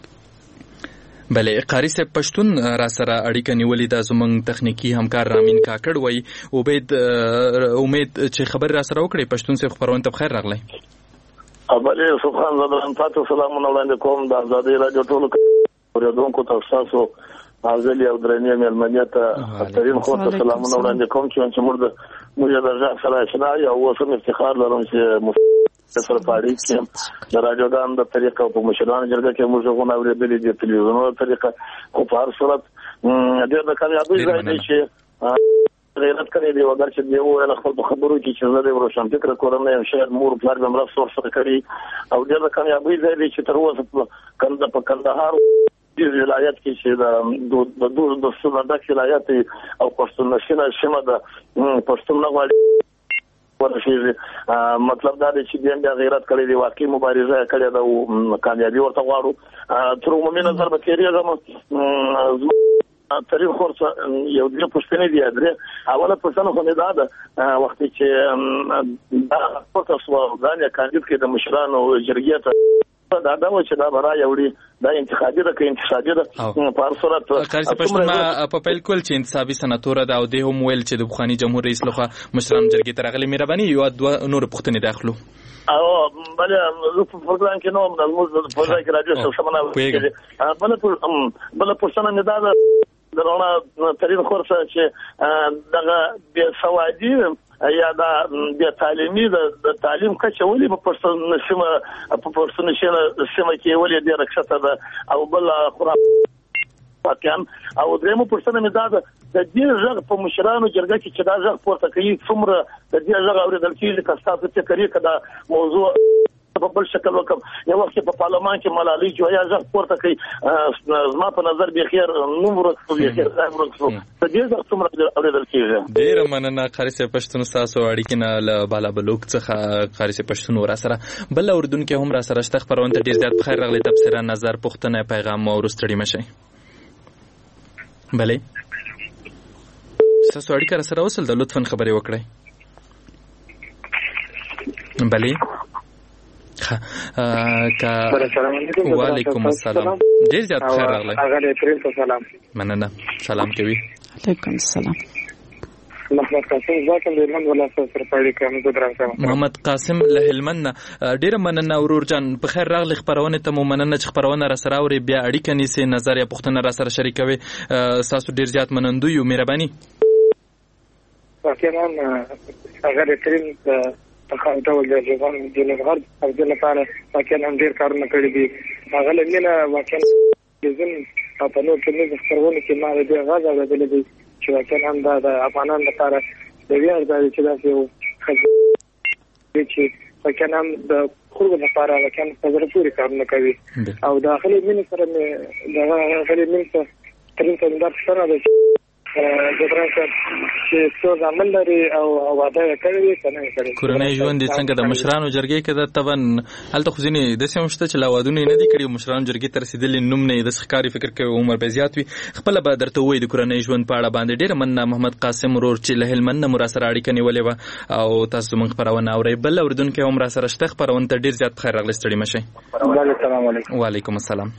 بله قاری صاحب پښتون را سره اړیکه نیولې ده. زموږ تخنیکي همکار رامین کاکړ وایي عبید امید چې خبرې را سره وکړې. پښتون صاحب خپرونه ته په خیر راغلی. بله سبحان الله پاتو سلامونه وړاندې کوم د ازادۍ راډیو ټولو اورېدونکو ته ستاسو حاضر او درنې مېلمنې ته احترام خو ته سلامونه وړاندې کوم چې موږ د موږ د ځان سره شنا یو وسم افتخار لرم چې سره پاړی کې د راډیوګان د طریقه په مشرانو جرګه کې موږ غوښنه اورېدلې د تلویزیونونو طریقه خو په هر صورت د د کامیابی ځای دی چې غیرت کوي دی وګر چې دی او خپل خبرو کې چې زه د روشن فکر کورنۍ شاید مور پلار د مرسته سره کوي او د کامیابی ځای دی چې تر اوسه کنده په کندهار د ولایت کې چې د د د د سمندک ولایت او پښتون نشینه شمه د پښتون نغواړي ورشي مطلب دا دی چې د غیرت کړي دی واقعي مبارزه کړي دا او کامیابی ورته غواړو تر عمومي نظر به تیریږم تاریخ خورڅ یو د پښتنې دی درې اوله پښتنه خو نه دا ده وخت چې دا پروتسو غانې کاندید کې د مشرانو جرګې ته دا دا و چې دا برای وړي دا انتخابي ده کې انتخابي ده په هر صورت کاري پښتون په بالکل چې انتصابي سناتور ده او د هم ویل چې د بخوانی جمهور رئیس لخوا مشرانو جرګې ته راغلي مهرباني یو نور پښتنې داخلو او بله زه په پروګرام کې نو د موږ په ځای کې راځو سمونه بله بله پښتنه نه دا درونه تاریخ خورڅ چې دغه د سوادي یا د تعلیمي د تعلیم کچه ولې په پښتون نشمه په پښتون نشمه سیمه کې ولې د رخصته ده او بل خراب پاتیان او درېمو پښتنه مې دا د دې ځای په مشرانو جرګه کې چې دا ځای پورته کوي څومره د دې ځای اوریدل کېږي که تاسو ته کوي کدا موضوع په بل شکل وکم یو وخت په پارلمان کې ملالۍ جویا ځای پورته کوي زما په نظر به خیر نو ورته به خیر ځای ورته د دې ځای څومره اوریدل کېږي ډیر مننه قاری صاحب پښتون تاسو اړیکې نه له بالا بلوک څخه قاری صاحب پښتون ور سره بل اردن کې هم را سره شته خبرونه ډیر زیات بخیر راغلي تبصره نظر پښتنه پیغام او ورستړي مشي بله تاسو اړیکه سره وصل د لطفا خبري وکړئ بله کا وعلیکم السلام ډیر زیات خیر راغلی هغه پرې سلام مننه سلام کوي علیکم السلام محمد قاسم زاکم د هلمند ولایت سره پاړی کوم زه درځم محمد قاسم له هلمند ډیر مننه ورور جان په خیر راغلی خبرونه ته مو مننه چې خبرونه را سره اوري بیا اړیکه نیسي نظر یا پښتنه را سره شریکوي تاسو ډیر زیات منندوی یو مهرباني واقعا هغه ترين په ډول د ځوان د لغړ او د لپاره واقعا هم ډیر کارونه کړی دي هغه لنه واقعا د ځین په نور کې د خبرونه کې ما د غاز اورېدل دي چې واقعا هم د افغانانو لپاره د ویاړ ځای چې دا یو خدای چې واقعا هم د خلکو لپاره واقعا په زړه پورې کارونه کوي او داخلي مين سره د داخلي مين سره ترين څنګه سره د جبرانکه چې څو عمل لري او واده کوي کنه کوي کورنۍ ژوند څنګه د مشرانو جرګې کې د تبن هلته خو ځینې د سیمشته چې لاوادونه نه دي کړی مشرانو جرګې تر رسیدلې نوم نه د ښکاری فکر کوي عمر به زیات وي خپل به درته وای د کورنۍ ژوند په اړه باندې ډیر مننه محمد قاسم ورور چې له هلمند نه مراسره اړیکه نیولې و او تاسو مونږ خبرونه اوري بل اردن کې هم را سره شته خبرونه ته ډیر زیات خیر راغلی ستړي مشي السلام علیکم وعلیکم السلام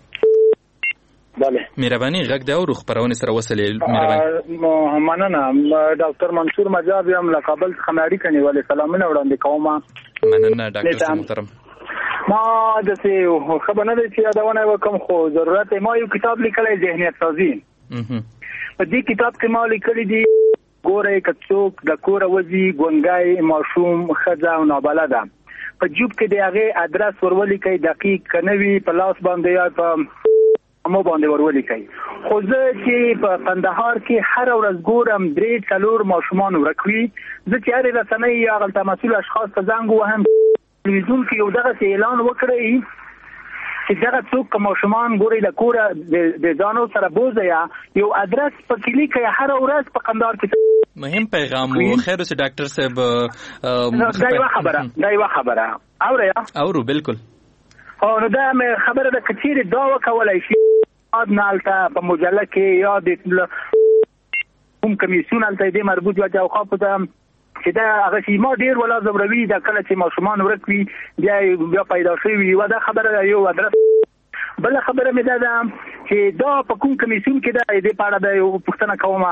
بله مهرباني غږ دا ورو خبرونه سره وصلې مهرباني مننه ډاکټر منصور مجاب یم له کابل څخه اړیکه نیولې سلامونه وړاندې کوم مننه ډاکټر محترم ما د څه خبرونه چې یادونه وکم خو ضرورت ما یو کتاب لیکلی ذهنیت سازی په دې کتاب کې ما لیکلي دي ګوره کڅوک د کور وځي ګونګای ماشوم خزا او نابلده په جوب کې د هغه ادرس ورولې کوي دقیق کنوي په لاس باندې یا په مو باندې ورولې کوي خو زه چې په قندهار کې هر ورځ ګورم درې څلور ماشومان ورکوي زه چې هر رسنۍ یا غلطه مسؤل اشخاص ته زنګ وهم تلویزیون کې یو دغه اعلان وکړي چې دغه څوک ماشومان ګوري له کوره د ځانو سره بوزه یا یو ادرس په کلی کې هر ورځ په قندهار کې مهم پیغام و خیر اوس ډاکټر صاحب دا یو خبره دا یو خبره اوریا اورو بالکل او نو دا خبره د کثیر دا وکولای شي اد نالته په مجله کې یا د کوم کمیسیون الته دې مربوط وجه او خاطر د چې دا هغه چې ما ډیر ولا زبروي دا کله چې ماشومان ورکوي بیا بیا پیدا شوی و دا خبره یو ادرس بل خبره مې ده چې دا په کوم کمیسیون کې دا دې پاړه د پښتنه کومه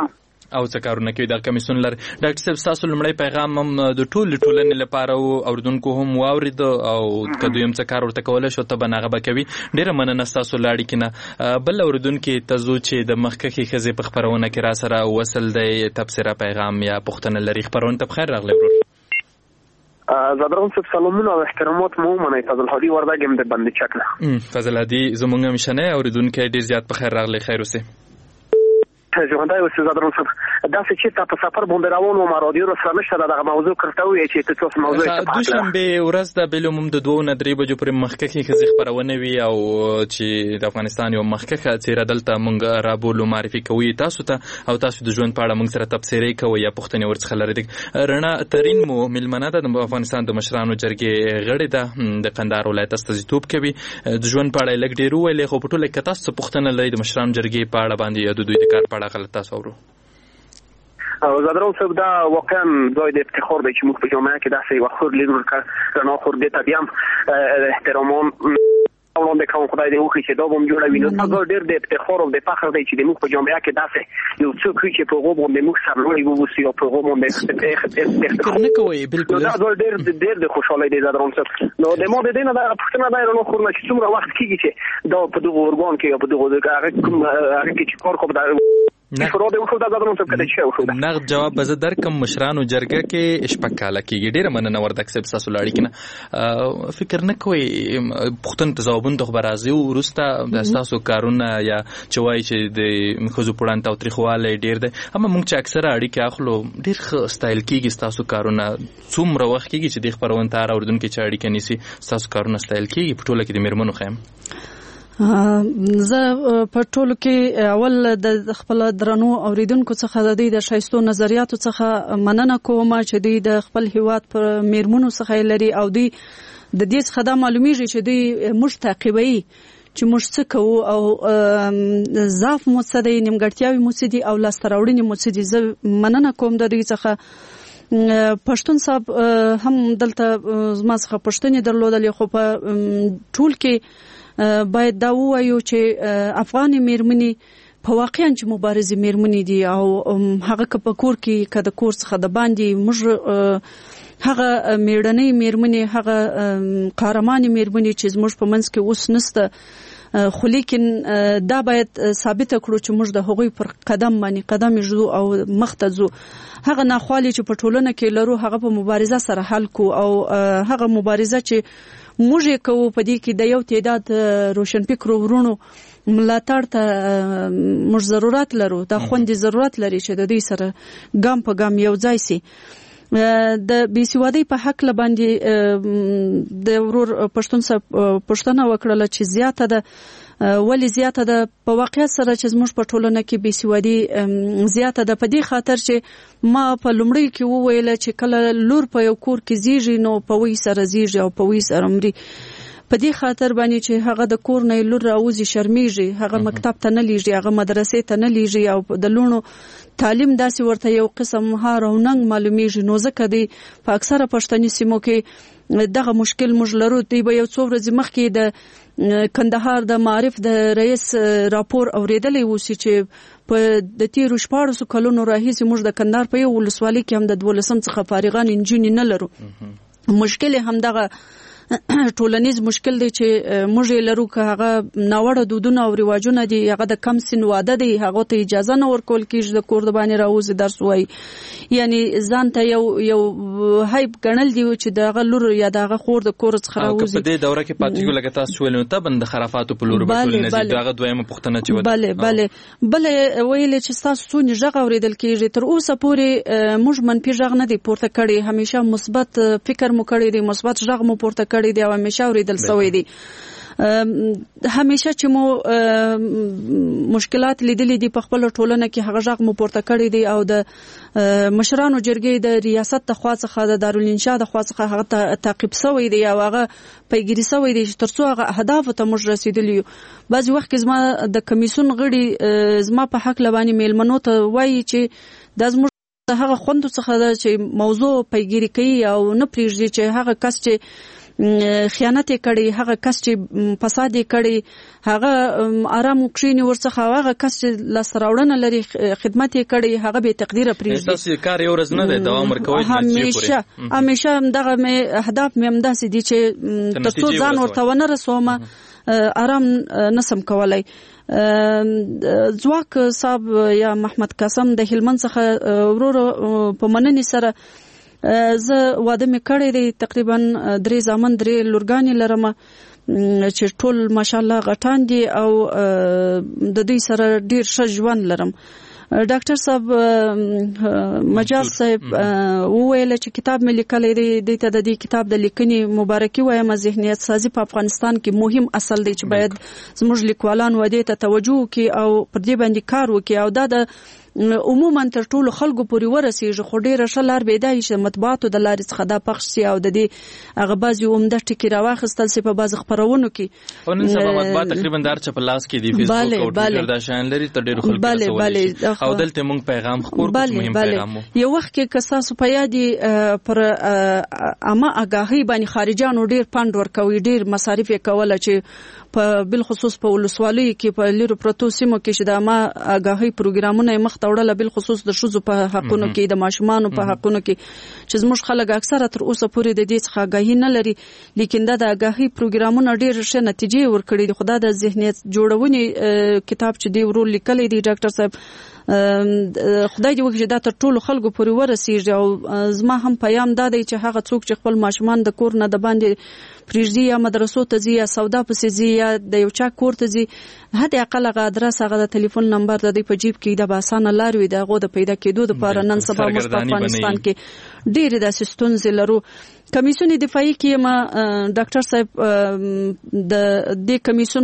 او څه کارونه کوي د کمیسیون لر. ډاکټر صاحب تاسو لمړی پیغام هم د ټول ټولنې لپاره او اوردونکو هم واورید او کدو يم څه کار ورته کولای شو ته بناغه بکوي. ډیره مننه تاسو لاړی کنه بل اوردونکو تاسو چې د مخکخي خزه په خبرونه کې را سره وصل دی تبصره پیغام یا پښتنه لري خبرونه ته بخیر راغلی ورور. زادرون صاحب سلامونه او احترامات مو منه فضل هادي وردګم د بند چکنه. فضل هادي زمونږ مشنه اوریدونکو ډیر زیات بخیر راغلی خیر اوسه. ژوندای اوسه زادرون صاحب داسې چې تاسو سفر باندې روان و ما رادیو سره نشته دغه موضوع کړتوي چې تاسو موضوع ته دوشنبه ورځ د بلوم د دوه نه درې بجو پر مخکخي خزي خبرونه وی او چې د افغانستان یو مخکخه چیرې دلته مونږ رابولو معرفي کوي تاسو ته او تاسو د ژوند په اړه مونږ سره تبصره کوي یا پښتني ورڅخه لري. رڼا ترين مو ملمنه د افغانستان د مشرانو جرګې غړي ده د قندهار ولایت استازیتوب کوي د ژوند په اړه لګ ډیرو ویلې خو په ټوله کې تاسو پښتنه لري د مشرانو جرګې په اړه باندې یا د دوی د کار په اړه غلط تاسو ورو. او زادرون صاحب دا واقعا ځای د افتخار دی چې موږ په جامعه کې داسې یو خور لیدل کړ رڼا خور دې ته بیا هم احترامان وړاندې کوم خدای دې وکړي چې دا به م جوړوي. نو دا ډېر د افتخار او د فخر دی چې موږ په جامعه کې داسې یو څوک وي چې په هغو باندې موږ سرلوړي واوسو او په هغو باندې فکر نه کوئ بالکل دا ډېر ډېر د خوشحالۍ دی زادرون صاحب. نو د ما د دې نه دا پوښتنه ده رڼا خور نه چې څومره وخت کېږي چې دا په دغو ارګان کې او په دغو هغه کوم هغه کې چې کار کوم نقد جواب به زه درکم. مشرانو جرګه کې شپږ کاله کېږي. ډېره مننه وردګ صاحب ستاسو لاړې کنه فکر نه کوئ پوښتنو ته ځوابونه ته خو به راځي وروسته د ستاسو کارونه یا چې وایي چې د ښځو په وړاندې تاوتریخوالی ډېر دی اما موږ چې اکثره اړیکې اخلو ډېر ښه ستایل کېږي ستاسو کارونه. څومره وخت کېږي چې دې خپرونه ته هر اورېدونکی چې اړیکه نیسي ستاسو کارونه ستایل کېږي په ټوله کې د مېرمنو ښیم. زه په ټولو کې اول د خپل درنو اوریدونکو څخه د دې د شایستو نظریاتو څخه مننه کوم چې دوی د خپل هیواد پر میرمنو څخه لري او دوی د دې څخه دا معلومیږي چې دوی موږ تعقیبوي چې موږ څه کوو او ضعف مو څه دی نیمګړتیاوې مو څه دي او لاسته راوړنې مو څه دي. زه مننه کوم د دوی څخه. پښتون صاحب هم دلته زما څخه پښتنې درلودلې خو په ټول کې باید دا ووایو چې افغان میرمنې په واقعا چې مبارزې میرمنې دي او هغه که په کور کې که د کور څخه د باندې موږ هغه میړنۍ میرمنې هغه قهرمانې میرمنې چې زموږ په منځ کې اوس نسته خو لیکن دا باید ثابته کړو چې موږ د هغوی پر قدم باندې قدم ږدو او مخ ته ځو. هغه ناخوالې چې په ټولنه کې لرو هغه په مبارزه سره حل کو او هغه مبارزه چې موږ یې کوو په دې کې د یو تعداد روشنفکرو ورونو ملاتړ ته موږ ضرورت لرو. دا خوندې ضرورت لري چې د دوی سره ګام په ګام یو ځای سي. د بېسوادۍ په حق باندې د ورور پښتون صاحب پوښتنه وکړله چې زیاته ده ولې زیاته ده په واقعیت سره چې زموږ په ټولنه کې بېسوادي زیاته ده په دې خاطر چې ما په لومړي کې وویله چې کله لور په یو کور کې زیږي نو په وی سره زیږي او په وی سره مري. په دې خاطر باندې چې هغه د کور نه لور راوځي شرمیږي هغه مکتب ته نه لیږي هغه مدرسې ته نه لیږي او د لونو تعلیم داسې ورته یو قسم هار او ننګ معلومیږي. نو ځکه دی په اکثره پښتني سیمو کې دغه مشکل موږ لرو. دی به یو څو ورځې مخکې د کندهار د معارف د رئیس راپور اوریدلی اوسي چې په د تیرو شپاړسو کلونو راهیسې موږ د کندهار په یو ولسوالۍ کې هم د دولسم څخه فارغان انجونې نه لرو. مشکل هم دغه ټولنیز مشکل دی چې موږ یې لرو که هغه ناوړه دودونه او رواجونه دي هغه د کم سن واده دی هغو ته اجازه نه ورکول کېږي د کور د باندې راوځي درس وایي یعنی ځان ته یو یو هایپ ګڼل دی چې د هغه لور یا د هغه خور د کور څخه راوځي. په دې دوره کې پاتې کېږو لکه تاسو ویل نو طبعا د خرافاتو په لور به ټول نه ځي. دغه دویمه پوښتنه چې وده بله بله بله ویلې چې ستاسو څو غږ اورېدل کېږي تر اوسه پورې موږ منفي غږ نه دی پورته کړی. همیشه مثبت فکر مو کړی دی مثبت غږ مو پورته کړی دی او همیشه اورېدل سوی دی. همیشه چې مو مشکلات لیدلې دي په خپل ټولنه کې هغه غږ مو پورته کړی دی او د مشرانو جرګې د ریاست د خوا څخه د دارالانشا د خوا څخه هغه تعقیب سوی دی او هغه پیګیری سوی دی چې ترڅو هغه اهداف ته موږ رسیدلی یو. بعضې وخت کې زما د کمیسیون غړي زما په حق لبانې میلمنو ته وایي چې دا زموږ د هغه خوندو څخه ده چې موضوع پیګیری کوي او نه پرېږدي چې هغه کس چې خیانت کړي، هغه کس چې فساد کړي هغه آرام کښینی ورڅخه، هغه کس چې لاسراوړنه لري خدمت کړي هغه به تقدیر پریږدي. تاسو کار یو ورځ نه دی دوام ورکوي، همیشه همیشه دغه مې اهداف مې همداسې دي چې تر څو ځان ورته ونه رسوم آرام نسم کولای. ځواک صاحب یا محمد قاسم د هلمند څخه ورور په مننې سره زه واده مې کړی دی، تقریبا درې زامن درې لورګانې لرم چې ټول ماشاءالله غټان دي او د دوی سره ډیر ښه ژوند لرم. ډاکټر صاحب مجاز صاحب وویل چې کتاب مې لیکلی دی، دې ته د دې کتاب د لیکنې مبارکي وایم. ذهنیت سازي په افغانستان کې مهم اصل دی چې باید زموږ لیکوالان و دې ته توجه وکړي او پر دې باندې کار وکړي او دا د عموما تر ټولو خلکو پورې ورسیږي. خو ډیره ښه لار پیدا شي مطبوعاتو د لارې څخه دا پخش شي او د دې هغه بعضې عمده ټکي راواخیستل شي په بعضې خپرونو کې. او نن سبا مطبوعات تقریبا د هر چا په لاس کې دي، فیسبوک او ټویټر دا شیان لري، تر ډېرو خلکو رسولی شي. او دلته موږ پیغام خپور کړو چې مهم پیغام و. یو وخت کې که ستاسو په یاد پر عامه آګاهۍ باندې خارجیانو ډېر پند ورکوي، ډېر مصارف یې کوله چې په بالخصوص په ولسوالیو کې په لیرو پرتو سیمو کې چې د عامه آګاهۍ پروګرامونه یې مخته وړله، بالخصوص د ښځو په حقونو کې، د ماشومانو په حقونو کې چې زموږ خلک اکثره تر اوسه پورې د دې څخه آګاهي نه لري. لیکن دا د آګاهۍ پروګرامونه ډېر ښه نتیجې ورکړي دي. خو دا د ذهنیت جوړونې کتاب چې دی ورور لیکلی دی ډاکټر صاحب، خدای دې وکړي چې دا تر ټولو خلکو پورې ورسیږي. او زما هم پیام دا دی چې هغه څوک چې خپل ماشومان د کور نه د باندې پریږدي یا مدرسو ته ځي یا سودا پسې ځي یا د یو چا کور ته ځي، حد اقل هغه ادرس، هغه د ټلیفون نمبر د دوی په جیب کې د به اسانه لار وي د هغو د پیدا کېدو دپاره. نن سبا موږ په افغانستان کې ډېرې داسې ستونزې لرو. کمیسیون دفاعي کې ما ډاکټر صاحب د دې کمیسیون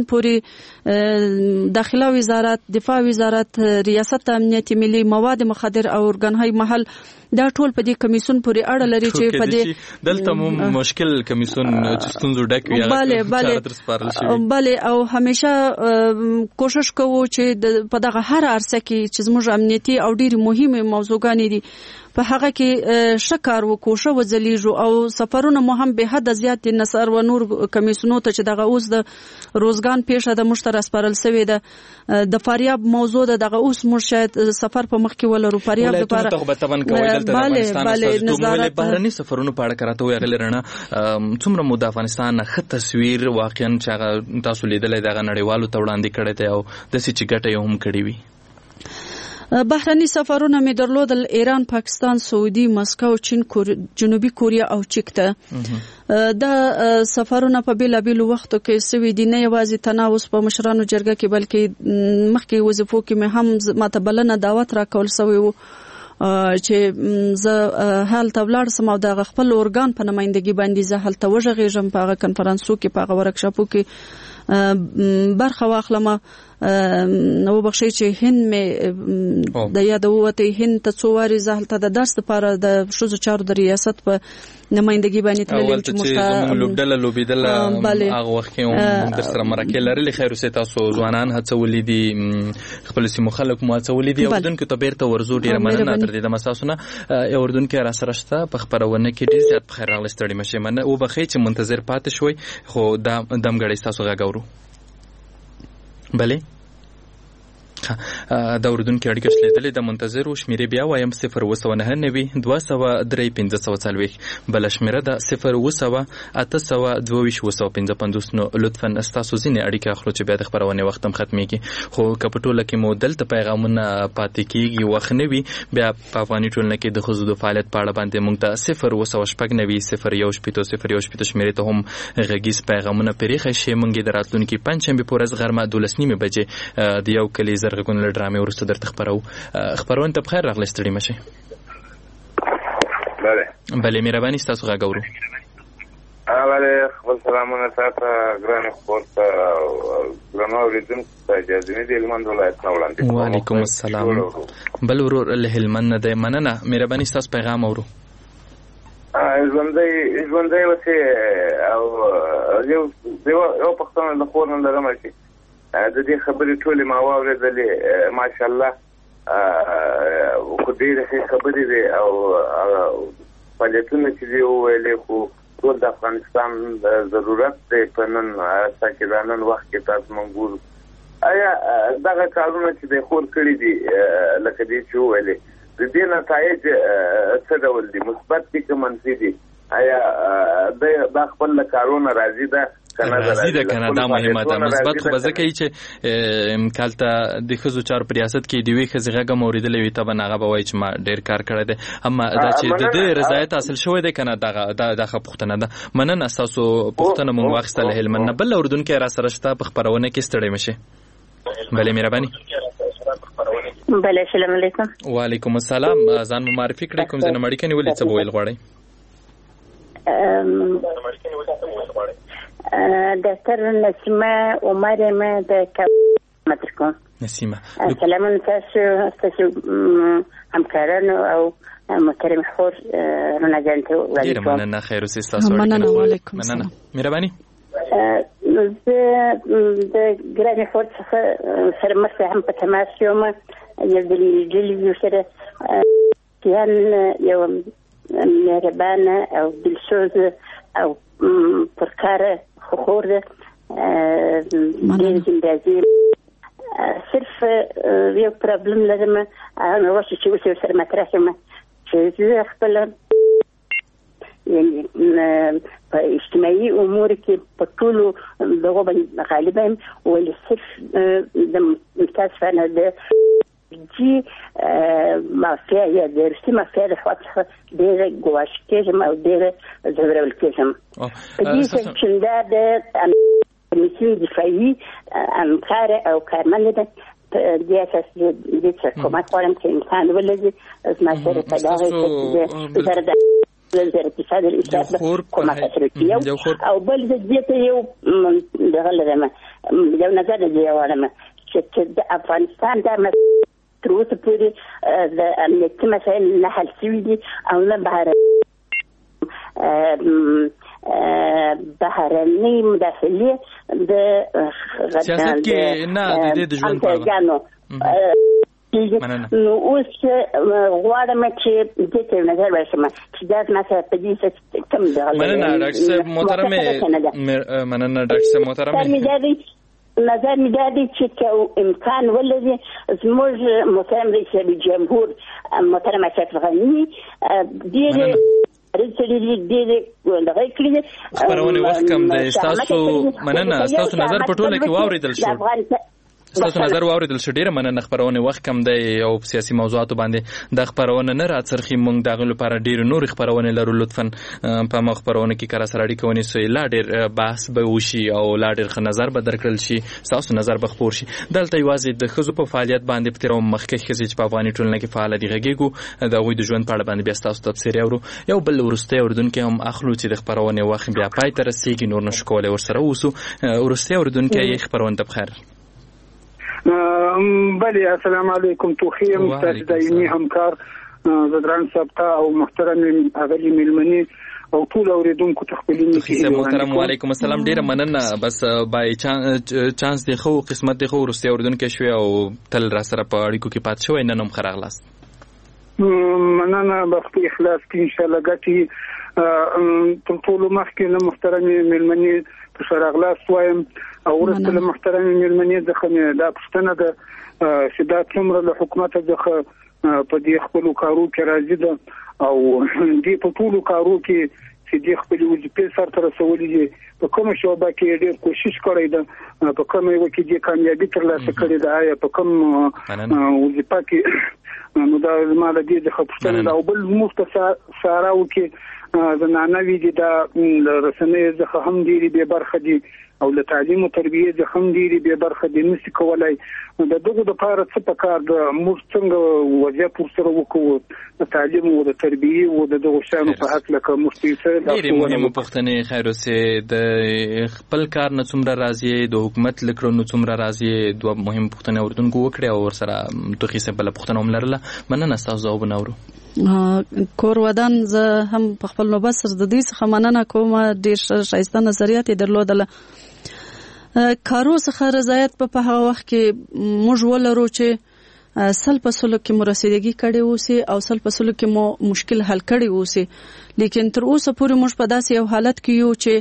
پورې داخله وزارت، دفاع وزارت، ریاست امنیت ملي، مواد مخدر او ارګانهای محل دا ټول په دې کمیسیون پورې اړه لري چې په دې دلته مو مشکل کمیسیون چې ستونزو ډک وي هغه چاره تر سپارل شي. بله او همیشه کوشش کوو چې په دغه هر عرصه کې چې زموږ امنیتي او ډېرې مهمې موضوعګانې دي په هغه کې ښه کار وکړو، ښه وځلیږو. او سفرونه مو هم به حده زیات دي، نصر و نور کمیسیونو ته چې دغه اوس د روزګان پیښه د موږ ته راسپارل سوې ده. د فاریاب موضوع ده، دغه اوس موږ شاید سفر په مخ کې ولرو فاریاب لپاره. بهرني سفرونو په اړه کراته وي غل رڼا څومره مو د افغانستان ښه تصویر واقعا چې هغه تاسو لیدلای دغه نړیوالو ته وړاندې کړی دی او داسې چې ګټه یې هم کړې وي. بهرني سفرونه مې درلودل، ایران، پاکستان، سعودي، مسکو، چین، جنوبي کوریا او چیک ته. دا سفرونه په بیلابیلو وختو کې سوي دي، نه یوازې تناوس په مشرانو جرګه کې بلکې مخکې وظیفو کې مې هم ماته بلنه دعوت راکول سوی و چې زه هلته ولاړ سم او د خپل ارګان په نمایندګي باندې زه هلته وغږیږم، په هغه کنفرانسو کې، په هغه ورکشاپو کې برخه واخلم. نو بخښي چې هند مې د یاد وته هند ته څو واري زه هلته د درس لپاره د ښځو چارو د ریاست په نمایندګي باندې تللم چې موږ لوبډله لوبیدل هغه وخت کې هم در سره مرکه لرلې. خیر اوسه تاسو ځوانان هڅولې دي، خپل سیمو خلک مو هڅولې دي. اردن کې ته بیرته ورزو ډیره مننه تر دې د مساسونه اردن کې را سره شته په خبرونه کې ډیر زیات بخیر راغلی ستړي مشه مننه او بخې چې منتظر پاتې شوي. خو دا دمګړی تاسو غاګورو بله دا اردن کې اړیکه شلیدلې د منتظر او شمیرې بیا وایم صفر اوه سوه نهه نوي دوه سوه درې پنځه سوه څلوېښت بله شمیره ده صفر اوه سوه اته سوه دوه ویشت اوه سوه پنځه پنځوس. نو لطفا ستاسو ځینې اړیکه اخلو چې بیا د خپرونې وخت هم ختمېږي. خو که په ټوله کې مو دلته پیغامونه پاتې کېږي وخت نه وي، بیا په افغاني ټولنه کې د ښځو د فعالیت په اړه باندې موږ ته صفر اوه سوه شپږ نوي صفر یو شپېته صفر یو شپېته شمیرې ته هم غږیز پیغامونه پرېښی شئ. موږ یې د راتلونکي پنجشنبې په ورځ غرمه دولس نیمې بجې د یو کلي زرغږونه له ډرامې وروسته درته خپرو. خپرونه ته بخیر راغلی، ستړي مشئ. بله بله مهرباني ستاسو غږ اورو. بله خپل سلامونه تاته ګرانې خپور ته ګرانو اورېدونکو ته اجازه مې د هلمند ولایت نه وړاندې کوم. وعلیکم السلام. بل ورور له هلمند نه دی، مننه. مهرباني ستاسو پیغام اورو. ژوندی ژوندی اوسې او یو یو پښتانه د خور نه لرم چې د دې خبرې ټولې ما واورېدلې ماشاءالله خو ډېرې ښې خبرې دي او فعالیتونه چې دي وویلې خو ټول د افغانستان ضرورت دی په نن ساکرانن وخت کې تاسو منګور آیا دغه کارونه چې د خور کړی دي لکه دې چې ویلې د دې نتایج څه ډول دي مثبت دي که منفي دي آیا د خپل کارونه راضي ده راضي ده کنه دا مهمه ده مثبت خو ځکه چې کالته د خزو چار په ریاست کې دی وی خزغه غو اوریدلې وي ته بنغه بوي چې ما ډیر کار کړی دی اما دا چې د دې رضایت حاصل شوی دی کنه دا د خپختنه ده منن اساسو پختنه مونږ واخستل هلمن بل اردن کې را سره شته په خبرونه کې ستړي مشه بلې مهرباني بله السلام علیکم وعلیکم السلام ځان معرفي کړئ کوم ځنه مړی کني ولې څه بویل غواړئ دکتر نسیمه عمر ما د مترکم نسیمه سلام تاسو تاسو همکارانو او محترم خور رنا جانته ډیر مننه خیر اوسې تاسو مننه وعلیکم السلام مهرباني زه د ګرانې خور څخه سره مرسته هم په تماس یم یو د لیدلي سره کیان یو مهربانه او دلسوزه او پرکاره خور ده ډېر زندازي صرف یو پرابلم لرم هغه واسه چې اوس سره مطرح یم چې زه خپل یعنی په اجتماعي امور کې په ټولو دغه باندې غالبا ولې صرف د متاسفانه د جی مافیا یا د روسي مافیا د خواته ډېر ګواښ کېږم او ډېر ځورول کېږم په دې سره چې دا د کمیسیون دفاعي همکاره او کارمنده ده په دې اساس دې څه کومک غواړم چې امکان ولري زما سره په دغه کې وزارت د اقتصاد الاسلام کومک کوي او بل دې ته یو دغه لرم یو نظر دی وایم چې د افغانستان د تر اوسه پورې د امنیتي مسایل نه حل شوي دي او نه بهر بهرنۍ مداخلې د سیاست کې نه د دې د ژوند په اړه نو اوس غواړم چې دې ته نظر ورشم چې دا مثلا په دې څه کوم ډول مننه ډاکټر صاحب محترمه مننه ډاکټر صاحب محترمه نظر می دادی چې امکان ولري زموږ محترم رئیس جمهور محترم اشرف غنی دې رسېږي دې دغه کړی خبرونه وخت کم د تاسو مننه تاسو نظر په ټوله کې واوریدل شو تاسو نظر واوریدل شو ډیره مننه خبرونه وخت کم دی او سیاسي موضوعاتو باندې د خبرونه نه راڅرخي مونږ دغه لپاره ډیر نور خبرونه لرو لطفا په مخ خبرونه کې کار سره اړیکه ونی سو لا ډیر بحث به وشي او لا ډیر خ نظر به درکړل شي تاسو نظر به خبر شي دلته یوازې د خزو په فعالیت باندې په تیرو مخکې خزي چې په افغاني ټولنه کې فعال دي غږیږو د غوي د ژوند په اړه باندې بیا تاسو تفسیر اورو یو بل ورسته اردن کې هم اخلو چې د خبرونه وخت بیا پای تر رسیدي نور نشو کولای ورسره وسو ورسته اردن کې خبرونه بخیر بله السلام علیکم توخیم تاسو دایمي همکار زدران ثابته او محترم اغلی ملمنی او ټول اوریدونکو ته خپل نیکی محترم وعلیکم السلام ډیره مننه بس بای چانس دی خو قسمت دی خو ورسته اوریدونکو شوی او تل را سره په اړیکو کې پات شوی نن هم خراغلاست مننه بخت اخلاص کې ان شاء الله ګټي ټول ټول مخکې له محترم ملمنی په شراغلاست وایم او ورسته له محترم ملمنی ځخه دا پښتنه ده چې دا څومره له حکومت ځخه په دې خپل کارو کې راځي ده او دې په ټول کارو کې چې دې خپل وظیفې سره رسولې دي په کوم شوبه کې ډېر کوشش کړی ده په کوم یو کې دې کامیابی ترلاسه کړې ده آیا په کوم وظیفه کې نو دا زما د دې ځخه پښتنه ده او بل موږ ساراو کې زنانه وی دي دا رسنۍ ځخه هم ډېری به برخه دي او له تعلیم او تربیه ځخه هم ډېری به برخه دي نشي کولای د دغه د پاره څه پکار د موږ څنګه وضعیت سره وکړو د تعلیم او د تربیه او د دغه شانو په حق لکه مستقیل ډېر مهمه پوښتنه خیر اوسه د خپل کار نه څومره راځي د حکومت لکړو نه څومره راځي دوه مهم پوښتنه ورتونکو وکړي او سره توخي سه بل پوښتنه هم لرله مننه تاسو ځواب نورو کور ودان زه هم په خپل نوبت سره د دې څخه مننه کوم ډېر شایسته نظریات درلودله کارو څخه رضایت په هغه وخت کې موږ ولرو چې سل په سلو کې مو رسیدګي کړې اوسي او سل په سلو کې مو مشکل حل کړی اوسي، لیکن تر اوسه پورې موږ په داسې یو حالت کې یو چې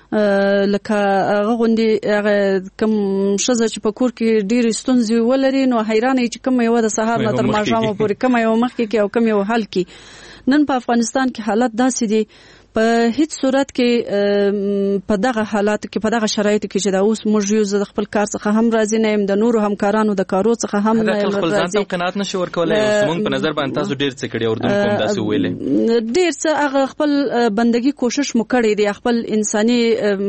لکه هغه غوندې هغه کوم ښځه چې په کور کې ډېرې ستونزې ولري نو حیرانه یې چې کومه یوه د سهار نه تر ماښامه پورې کومه یوه مخکې کړي او کوم یو حل کړي. نن په افغانستان کې حالت داسې دي، په هیڅ صورت کې په دغه حالات کې په دغه شرایطو کې چې دا اوس موږ یو زه د خپل کار څخه هم راضي نه یم، د نورو همکارانو د کارو څخه هم نه یم راضي. خپل ځان ته قناعت نشي ورکولای. زموږ په نظر باندې تاسو ډېر څه کړي او اردن کوم داسې ویلې ډېر څه هغه خپل بندګي کوشش مو کړی دی، خپل انساني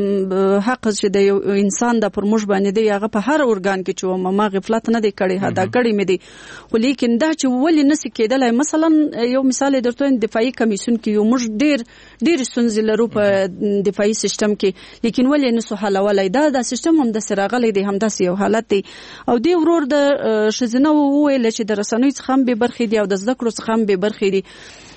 حق چې د یو انسان د پر موږ باندې دی هغه په هر ارګان کې چې ما غفلت نه دی کړی، هدا کړی مې دی. خو لیکن دا چې ولې نسی کېدلای، مثلا یو مثال درته دفاعي کمیسیون کې یو موږ ډېر ډېر ستونزې لرو په دفاعي سیستم کې، لیکن ولې نسو حلولای. دا د سیستم هم د سراغلې دی، هم داسې یو حالت دی. او دی ورور د ښځینه وویل چې د رسنیو څخه هم بې برخې دي او د زده کړو څخه هم بې برخې دي.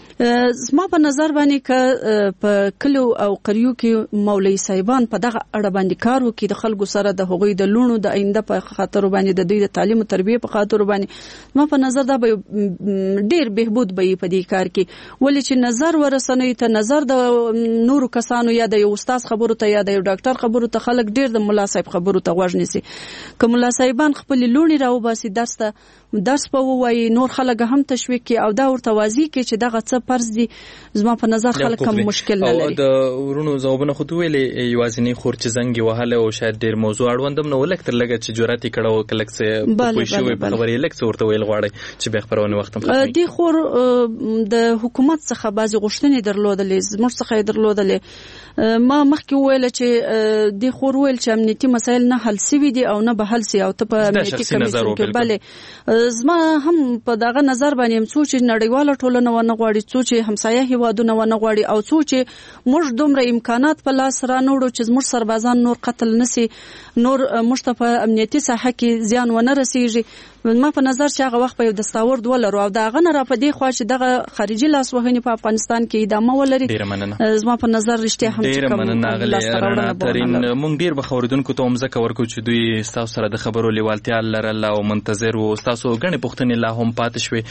زما په نظر باندې که په کلو او قریو کې مولوي صاحبان په دغه اړه باندې کار وکړي، د خلکو سره د هغوی د لونو د آینده په خاطر باندې د دوی د تعلیم او تربیه په خاطر باندې، ما په نظر دا به ډیر بهبود به په دې کار کې. ولې چې نظر ورسنوي ته نظر د نورو کسانو یا د یو استاد خبرو ته یا د یو ډاکټر خبرو ته خلک ډیر د ملا صاحب خبرو ته غوږ نیسي. که ملا صاحبان خپل لونی راوباسي درس ته درس په وایي، نور خلک هم تشویق کوي او دا ورته واضح کوي چې دغه څه فرض دي. زما په نظر خلک هم مشکل نه لري. او د ورونو ځوابونه خو ته ویلې یوازینی خور چې زنګ وهله او شاید ډیر موضوع اړوندم نو ولک تر لګه چې جرأت کړه او کلک څه په شوې په خبرې لک څه ورته ویل غواړي چې به خبرونه وخت هم ختمي. دی خور د حکومت څخه بعضی غوښتنې درلودلې، زموږ څخه درلودلې. ما مخکې ویل چې دی خور ویل چې امنیتي مسایل نه حل سوي دي او نه به حل سي، او ته په امنیتي کمیسیون کې بلې زما هم په دغه نظر باندې هم څو چې نړیواله ټولنه ونه غواړي، څو چې همسایه هیوادونه ونه غواړي، او څو چې موږ دومره امکانات په لاس را نوړو چې زموږ سربازان نور قتل نسی، نور موږ ته په امنیتي ساحه کې زیان ونه رسیږي. ما په نظر چې هغه وخت په یو دستاورد ولرو او دا غنه را په دې خوا چې دغه خارجي لاسوهنې په افغانستان کې ادامه ولري. زما په نظر رښتیا هم ډېر مننه غلې رڼا ترين. مونږ ډېر به خوردونکو ته هم ځکه ورکو چې دوی ستاسو سره د خبرو لیوالتیا لرله او منتظر وو. ستاسو غنې پوښتنې لا هم پاتې شوې،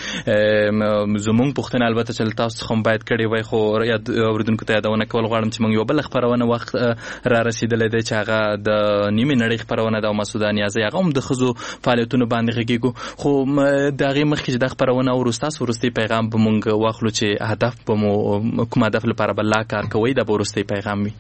زمونږ پوښتنه البته چې تاسو هم باید کړې وای، خو یاد اوریدونکو ته یادونه کول غواړم چې مونږ یو بل خبرونه وخت را رسیدلې ده چې هغه د نیمه نړۍ خبرونه د مسعود نیازی هغه هم د خزو فعالیتونو باندې غږیږي. خو دغه مخکې د خبرونه او ورستاس ورستي پیغام به مونږ واخلو چې هدف به مو کوم هدف لپاره بل کار کوي د ورستي پیغام وي.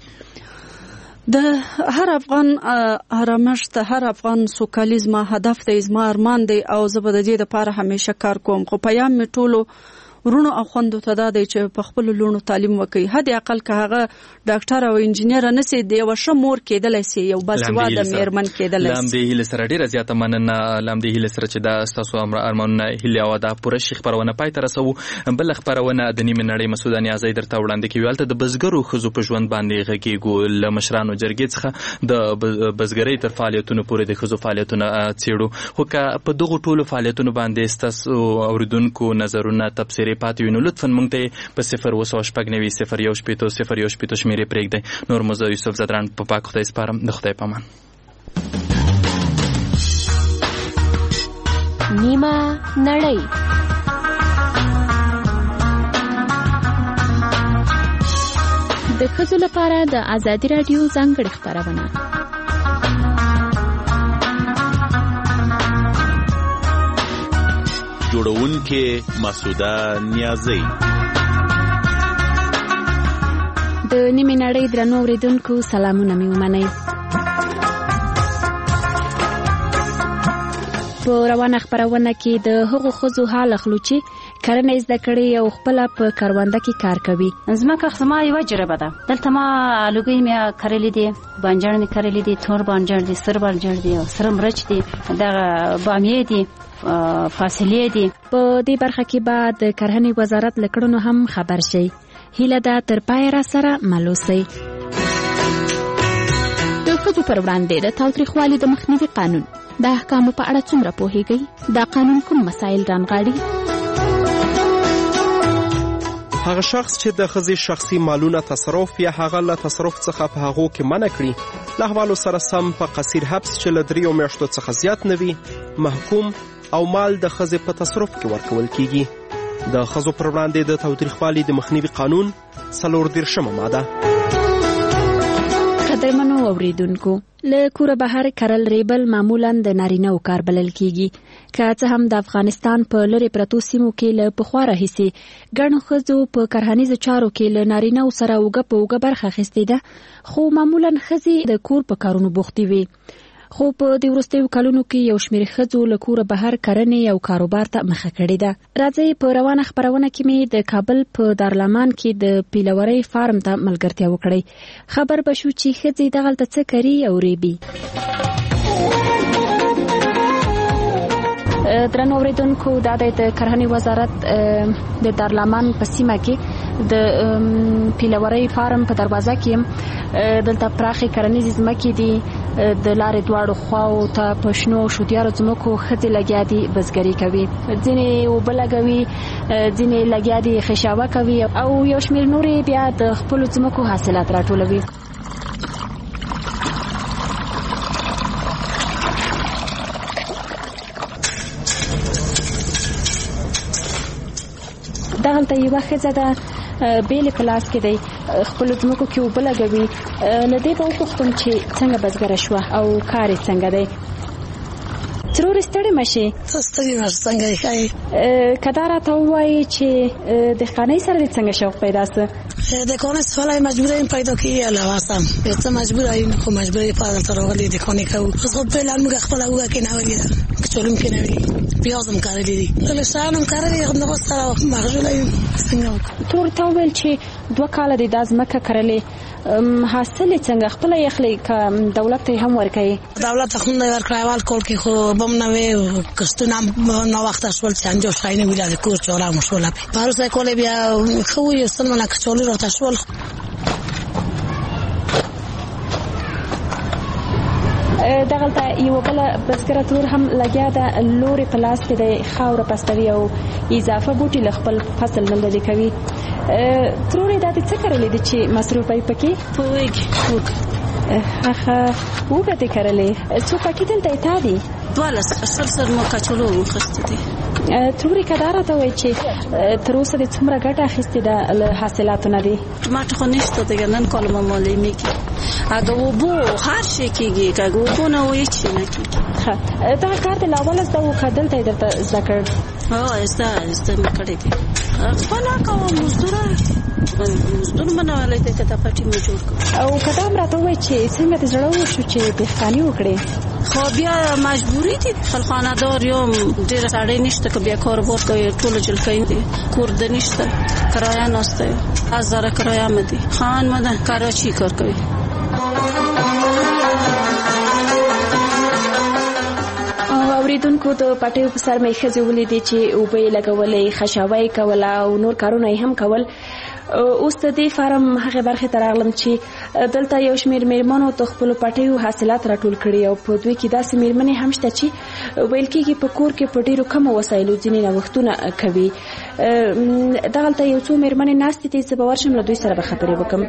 د هر افغان آرامښت، هر افغان سوکالي زما هدف دی، زما ارمان دی او زه به د دې لپاره همیشه کار کوم. خو پیام می ټولو ورونو او خوندو ته دا دی چې په خپل لونو تعلیم وکړي. حد اقل که هغه ډاکټر او انجینیر نه سي، د یو ښه مور کېدلی سي، یو باسواده میرمن کېدلی سي. لامدې هیله سره ډېره زیاته مننه. لامدې هیله سره چې دا ستاسو ارمانونه هیله او دا پوره شي خبرونه پای ته رسوو. بل خبرونه د نیمه نړۍ مسعود نیازی درته وړاندې کوي. هلته د بزګرو ښځو په ژوند باندې غږیږو، له مشرانو جرګې څخه د بزګرۍ تر فعالیتونو پورې د ښځو فعالیتونه څېړو. خو که په دغو ټولو فعالیتونو باندې ستاسو اوریدونکو نظرونه تبصرې پاتې وي نو لطفا موږ ته په صفر اووه سوه شپږ نوي صفر یو شپېته صفر یو شپېته شمېرې پرېږدئ. نور مو زه یوسف زدران په پاک خدای سپارم. د خدای په امان. نیمه نړۍ د ښځو لپاره د ازادي راډیو ځانګړې خپرونه. جوړونکې مسعوده نیازی. د نیمه نړۍ درنو اوریدونکو سلامونه مې ومنئ. په روانه خپرونه کې د هغو ښځو حال اخلو چې کرنه زده کړې او خپل په کارونده کې کار کوي. زمکه خصما یو تجربه ده. دلته ما لوګي مې کړلې دي، بانجان مې کړلې دي، تور بانجان دي، سر بانجان دي، سر مرچ دي، دا بامیه دي، فاصله دي. په دې برخه کې بعد کرهنې وزارت لکړنو هم خبر شي. هیله ده تر پای را سره ملوسي. د ښځو پر وړاندې د تاوتریخوالي د مخنیوي قانون د احکامو په اړه څومره پوهیږئ؟ دا قانون کوم مسایل رانغاړي؟ هغه شخص چې د ښځې شخصي مالونه تصرف یا هغه له تصرف څخه په هغو کې منع کړي، له احوالو سره سم په قصیر حبس چې له دریو میاشتو څخه زیات نه وي محکوم او مال د ښځې په تصرف کې ورکول کیږي. د ښځو پر وړاندې د تاوتریخوالي د مخنیوي قانون څلور دېرشمه ماده. قدرمنو اوریدونکو، له کوره بهر کرل ریبل معمولا د نارینه‌و کار بلل کیږي. که څه هم د افغانستان په لرې پرتو سیمو کې له پخوا راهیسې ګڼو ښځو په کرهنیزو چارو کې له نارینه‌و سره اوږه په اوږه برخه اخیستې ده، خو معمولا ښځې د کور په کارونو بوختې وي. خو په دې وروستیو کلونو کې یو شمېر ښځو له کوره بهر کرنې او کاروبار ته مخه کړې ده. راځئ په روانه خپرونه کې مې د کابل په دارالامان کې د پیلورۍ فارم ته ملګرتیا وکړئ. خبر به شو چې ښځې دغلته څه کوي او ریبي. درنو اوریدونکو، دا د کرهنې وزارت د دارالامان په سیمه کې د پیلورۍ فارم په دروازه کې دلته پراخې کرنیزې ځمکې دي. د لارې دواړو خواو ته په شنو او شودیارو ځمکو ښځې لګیا دي بزګري کوي، ځینې اوبه لګوي، ځینې لګیا دي خشاوه کوي او یو شمېر نورې بیا د خپلو ځمکو حاصلات راټولوي. دغلته یوه ښځه ده، بیلې په لاس کې دی، خپلو ځمکو کې اوبه لګوي. له دې به وپوښتم چې څنګه بزګره شوه او کار یې څنګه دی. ترورې ستړې مه شې. ستړې مه شې، څنګه یې ښایي؟ که دا راته ووایي چې دهقانۍ سره دې څنګه شوق پیدا څه؟ دهقانۍ سره مجبوره یم پیدا کړي لواسم یو څه مجبوره یم، خو مجبوره یې په دلته راغلي دهقانۍ کوو. خو فعلا موږ خپله اوږه کېنولې ده، کچالو هم کېنولي، پیاز هم کرلي دي، لسان هم کرلي، همدغه سره مغزوله یم. څنګه وکړو؟ ترورې ته وویل چې دوه کاله دې دا ځمکه کرلې، حاصل یې څنګه خپله یې اخلي که دولت ته یې هم ورکوي؟ دولت ته خو نه ورکړی، اول کال کې خو بم نه وې، کښتونه هم ناوخته شول چې انجا ښایي نه وي، د کور چاره مو شوله پرې. په وروستی کال یې بیا ښه وو، یو سل منه کچالو راته شول. دغلته یوه بله بزګره ترور هم لګیا ده، لورې په لاس کې دی، خاوره پستوي او اضافه بوټي له خپل فصل نه لرې کوي. ترورې دا دې څه کرلې دي چې مصروفه یې پکې؟ په وږ وږ هغه وږه دې کرلې. څو پکې دلته یې تا دي؟ دولس سر سر مو کچالو اخیستې دي. ترورې که دا راته وایي چې تر اوسه دې څومره ګټه اخیستې ده له حاصلاتو نه دي؟ ټماټر خو نشته دیگه، نن کال ما معلومیږي. اگه اوبو هر شی کېږي، که اگه اوبو نه وي هیڅ شی نه کېږي. دغه کار دې له اوله زده وو که دلته یې درته زده کړ؟ هو زده زده مې کړی دی، خپله کوم مزدوره مزدور منولی دی که دا پټي مې جوړ کړو. او که دا هم راته ووایي چې څنګه دې زړه وشو چې دهقاني وکړې؟ خو بیا مجبوري دي، خپل خانه‌دار یم، ډېره سړی نشته که بیا کاروبار کوي، ټوله جلکۍ دي، کور ده نشته، کرایه ناسته یم، هزاره کرایه مې دي، خان مې ده، کراچي کار کوي. اوریدونکو، د پټیو په سر مې ښځې ولیدې چې اوبه یې لګولې، خشاوه یې کوله او نور کارونه یې هم کول. اوس د دې فارم هغې برخې ته راغلم چې دلته یو شمېر مېرمنو د خپلو پټیو حاصلات راټول کړي او په دوی کې داسې مېرمنې هم شته چې ویل کېږي په کور کې په ډېرو کمو وسایلو ځینې نوښتونه کوي. دغلته یو څو مېرمنې ناستې دي، زه به ورشم له دوی سره به خبرې وکړم.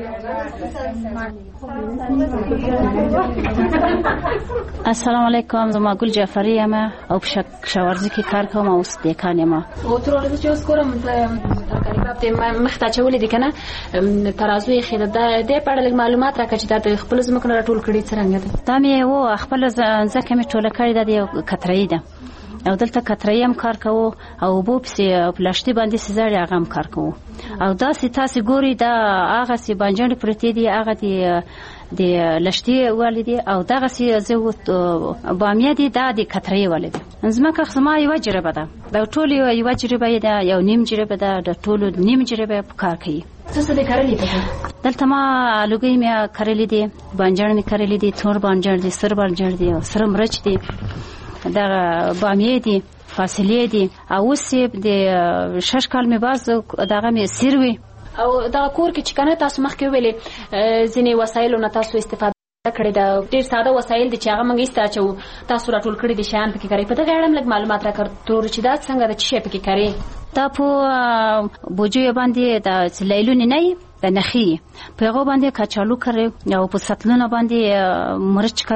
السلام علیکم، زما ګل جعفری یم او په کشاورزي کې کار کوم او اوس دهقان یم. او ترورې زه چې اوس ګورم ترکاري باب دې مخې ته اچولې دي که نه، ترازو یې ایښې ده، د دې په اړه لږ معلومات راکړه چې دا د خپلو ځمکو نه راټول کړي څرنګه ده؟ دا مې و خپله ځمکه مې ټوله کړې ده، د یو کترایي ده او دلته کترایي هم کار کوو او اوبو پسې پلاشتي باندې سیزاړې هغه هم کار کوو. او داسې تاسې ګوري دا هغسې بانجڼې پرتې دي، هغه د د لشتي والی دي او دغسې زه بامیه دي، دا د کترایي والی دي. ځمکه زما یوه جریبه ده، دا ټول یوه جریبه یې ده، یو نیم جریبه ده، د ټولو نیم جریبه په کار کوي. څه څه دې کرلي دي؟ دلته ما الوګۍ مې کرلي دي، بانجڼ مې کرلي دي، تور بانجڼ دي، سر بانجڼ دي، سره مرچ دي، دغه بامیې دي، فاصلې دي، او اوس د شش کال مې باز دغه مې سیر وي. او دغه کور کې چې کنه تاسو مخکې ویلې ځینې وسایلو نه تاسو استفاده کړې ده، ډېر ساده وسایل دي چې هغه موږ ایسته اچوو، تاسو راټول کړي دي شیان پکې کاري. په دغه اړه هم لږ معلومات راکړه ترورې چې دا څنګه ده، څه شی پکې کاري؟ دا په بوجیو باندې د لیلونې نه یي، د نخي په هغه باندې کچالو کرو او په سطلونه باندې مرچ کرو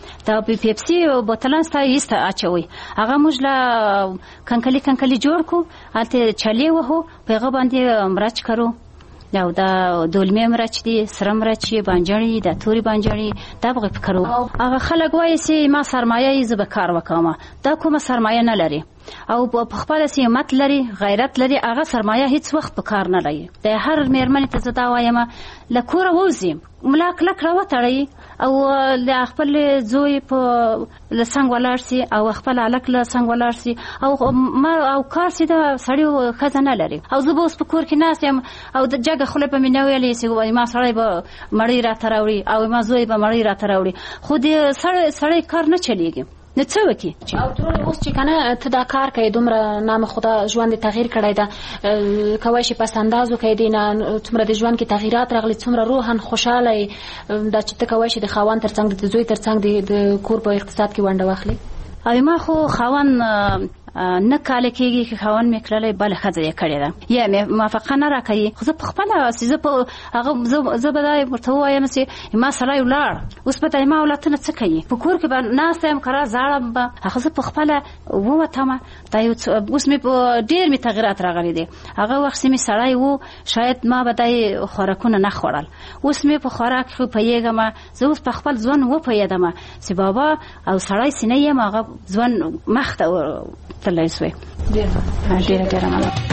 دا پیپسي بوتلان ستای است اچوي هغه موږ لا کنکلی کنکلی جوړ کو الته چلي وهو پیغه باندې مرچ کرو او دا دولمه مرچ دي سره مرچ بانجړي د توري بانجړي دا بغه فکرو هغه خلک وایي چې ما سرمایه یې زب کار وکم دا کومه سرمایه نه لري او په خپل سیمت لري غیرت لري هغه سرمایه هیڅ وخت په کار نه لري د هر میرمنې ته زدا وایم لکوره وزیم ملاک لک راوتړي او د خپل زوی په لسنګ ولارسي او خپل الک لسنګ ولارسي او ما او کار سي د سړیو خزانه لري او زه به اوس په کور کې ناس یم او د جګه خله په مینویلې سي وای ما سړی به مړی را تراوړي او ما زوی به مړی را تراوړي خو د سړی سړی کار نه چلیږي نه څه وکي او تر اوس چې کنه ته دا کار کوي دومره نام خدا ژوند تغییر کړی دا کوي چې پس اندازو کوي دینه څومره د ژوند کې تغیرات راغلي څومره روحن خوشاله دا چې ته کوي چې د خاوند ترڅنګ د زوی ترڅنګ د کور په اقتصاد کې ونډه واخلي او ما خو خاوند نه کال کېږي چې خاوند مې کړلې بل خزه یې کړې ده یا مې موافقه نه راکړي خو زه په خپل سیزه په هغه زه به دا ورته وایم چې ما سره ولاړ اوس په ما ولاتنه څه کوي په کور کې به ناس هم کرا زاړم به هغه زه په خپل ووتم دا یو اوس مې ډېر می تغیرات راغلي دي هغه وخت مې سړی وو شاید ما به دای خوراکونه نه خوړل اوس مې په خوراک خو پیګم زه اوس په خپل ځوان و پیدم چې بابا او سړی سینې یم هغه ځوان مخته تلای سوی ډیر ډیر ډیر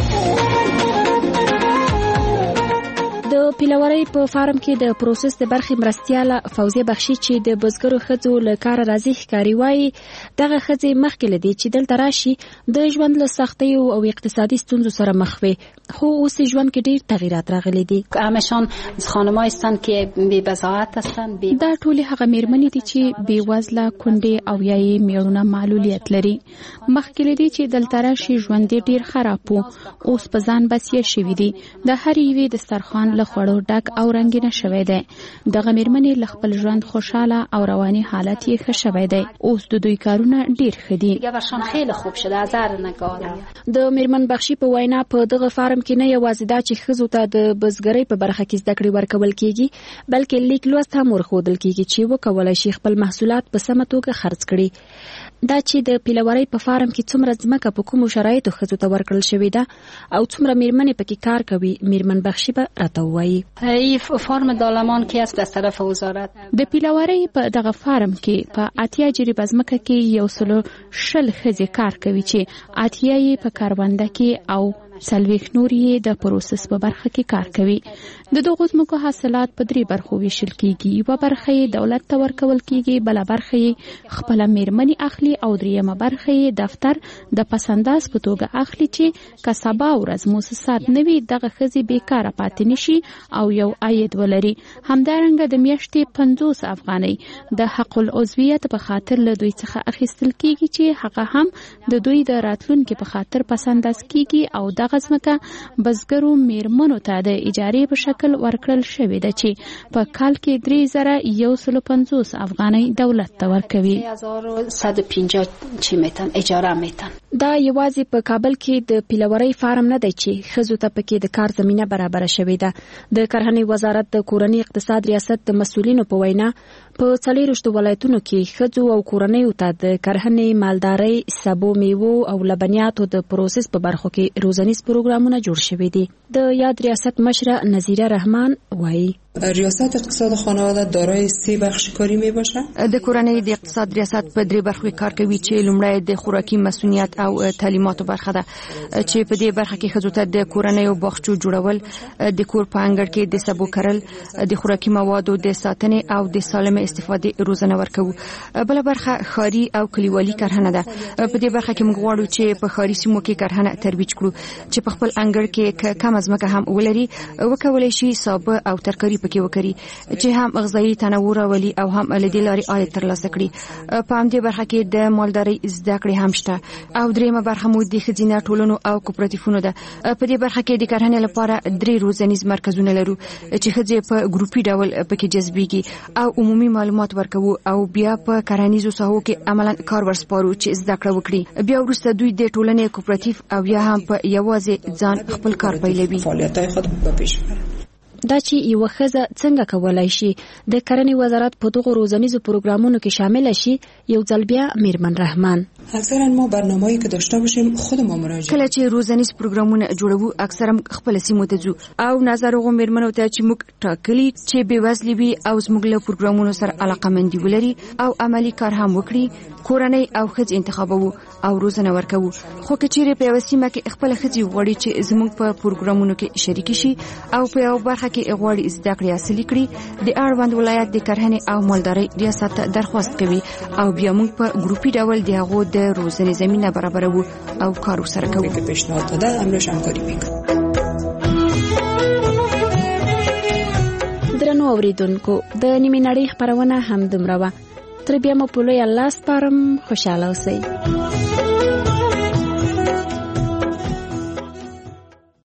د پیلوري په فارم کې د پروسس د برخې مرستياله فوزي بخشي چې د بزګرو خځو له کار راځي ښکاری وایي دغه خځې مخکې لدی چې دلته راشي د ژوند له سختۍ او اقتصادي ستونزو سره مخ وي خو اوس ژوند کې ډیر تغیرات راغلي دي همشان خانم‌ها هستند که بی بضاعت هستند دا ټول هغه میرمنې دي چې بی وزله کونډې او یې میړونه معلولیت لري مخکې لدی چې دلته راشي ژوند ډیر خراب وو اوس په ځان بسیا شوی دي د هر یوې دسترخوان له خوړو ډک او رنگینه شوی دی دغه میرمنې له خپل ژوند خوشاله او رواني حالت یې ښه شوی دی اوس د دوی کارونه ډیر ښه دي ګورشان خیلی خوب شده از هر نگاه د میرمن بخشي په وینا په دغه فارم کې نه یوازې دا چې ښځو ته د بزګرۍ په برخه کې زده کړې ورکول کیږي بلکې لیک لوست هم ورښودل کیږي چې وکولای شي خپل محصولات په سمه توګه خرڅ کړي دا چې د پیلوري په فارم کې څومره ځمکه په کومو شرایطو ښځو ته ورکړل شوې ده او څومره میرمنې پکې کار کوي میرمن بخشي به راته وایي این فارم دالمان کې است از طرف وزارت د پیلوري په دغه فارم کې په اتیا جریبه ځمکه کې یو سلو شل ښځې کار کوي چې اتیا یې په کارونده کې او سلويخ نور یې د پروسس په برخه کې کار کوي د دغو ځمکو حاصلات په درې برخو ویشل کیږي یوه برخه یې دولت ته ورکول کیږي بله برخه یې خپله میرمنې اخلي او دریمه برخه یې دفتر د پسنداز په توګه اخلي چې که سبا ورځ موسسات نه وي دغه ښځې بیکاره پاتې نشي او یو عاید ولري همدارنګه د میاشتې پنځوس افغانۍ د حق العضویت په خاطر له دوی څخه اخیستل کیږي چې هغه هم د دوی د راتلونکي په خاطر پسنداز کیږي او دغه ځمکه بزګرو میرمنو ته د اجارې په شکل ورکړل شوې ده چې په کال کې درې زره یو سل پنځوس افغانۍ دولت ته ورکوي دا یوازې په کابل کې د پیلوري فارم نه دی چې ښځو ته پکې د کار زمینه برابره شوې ده د کرهنې وزارت د کورنۍ اقتصاد ریاست د مسؤلینو په وینا په څلېرویشتو ولایتونو کې ښځو او کورنیو ته د کرهنې مالدارۍ سبو میوو او لبنیاتو د پروسس په برخو کې روزنیز پروګرامونه جوړ شوي دي د یاد ریاست مشره نظیره رحمان وایي ریاست اقتصاد خانواده دارای سه بخش کاری می باشه د کورنۍ د اقتصاد ریاست په درې برخو کار کوي چې لومړی د خوراکي مسؤلیت او تعلیماتو برخه ده چې په دې برخه کې ښځو ته د کورنۍ او باغچو جوړول د کور په انګړ کې د سبو کرل د خوراکي موادو د ساتنې او د سالمه استفادې روزنه ورکوي بل برخه ښاري او کلیوالي کرهنه ده په دې برخه کې موږ غواړو چې په ښاري سیمو کې کرهنه ترویج کړو چې په خپل انګړ کې کم ځمکه هم ولري وکولای شي سابه او ترکاري پکې وکړي چې هم غذایی تنوع راولي او هم له دې لارې عاید ترلاسه کړي په همدې برخه کې د مالدارۍ زده کړې هم شته او دریمه برخه مو د ښځینه ټولنو او کوپراتیفونو ده په دې برخه کې د کرهنې لپاره درې روزنیز مرکزونه لرو چې ښځې په ګروپي ډول پکې جذبېږي او عمومي معلومات ورکوو او بیا په کرهنیزو ساحو کې عملاً کار ورسپارو چې زده کړه وکړي بیا وروسته دوی د ټولنې کوپراتیف او یا هم په یوازې ځان خپل کار پیلوي فعالیت‌های خود به پیش ببرند دا چې یو ښځه څنګه کولای شي د کرنې وزارت په دغه روزنیزو پروګرامونو کې شامل شي. یو ځل بیا میرمن رحمان: اکثرا ما برنامه‌ای که داشته باشیم خود ما مراجعه کله چې روزنیز پروګرامونه جوړوو اکثرا خپل سیمو ته ځو او نظر غو میرمنو ته چې موږ ټاکلي چې به وزلي وي او زموږ له پروګرامونو سره علاقمندي ولري او عملی کار هم وکړي، کورنۍ او ښځې انتخابوو او روزنه ورکوو. خو که چیرې په یوه سیمه کې خپل ښځې غواړي چې زموږ په پروګرامونو کې شریک شي او په یو برخه کې غواړي زده کړې حاصل کړي، د اړوند ولایت د کرهنې او مالدارۍ ریاست ته درخواست کوي او بیا موږ په ګروپي ډول د هغو د روزنې زمینه برابروو او کار سره کوو. پیشنهاد داده امروز همکاری میکنیم. درنو اوریدونکو، د نیمې نړۍ خبرونه هم دومره وه. تر بیا مو په لوی الله سپارم. خوشاله اوسئ.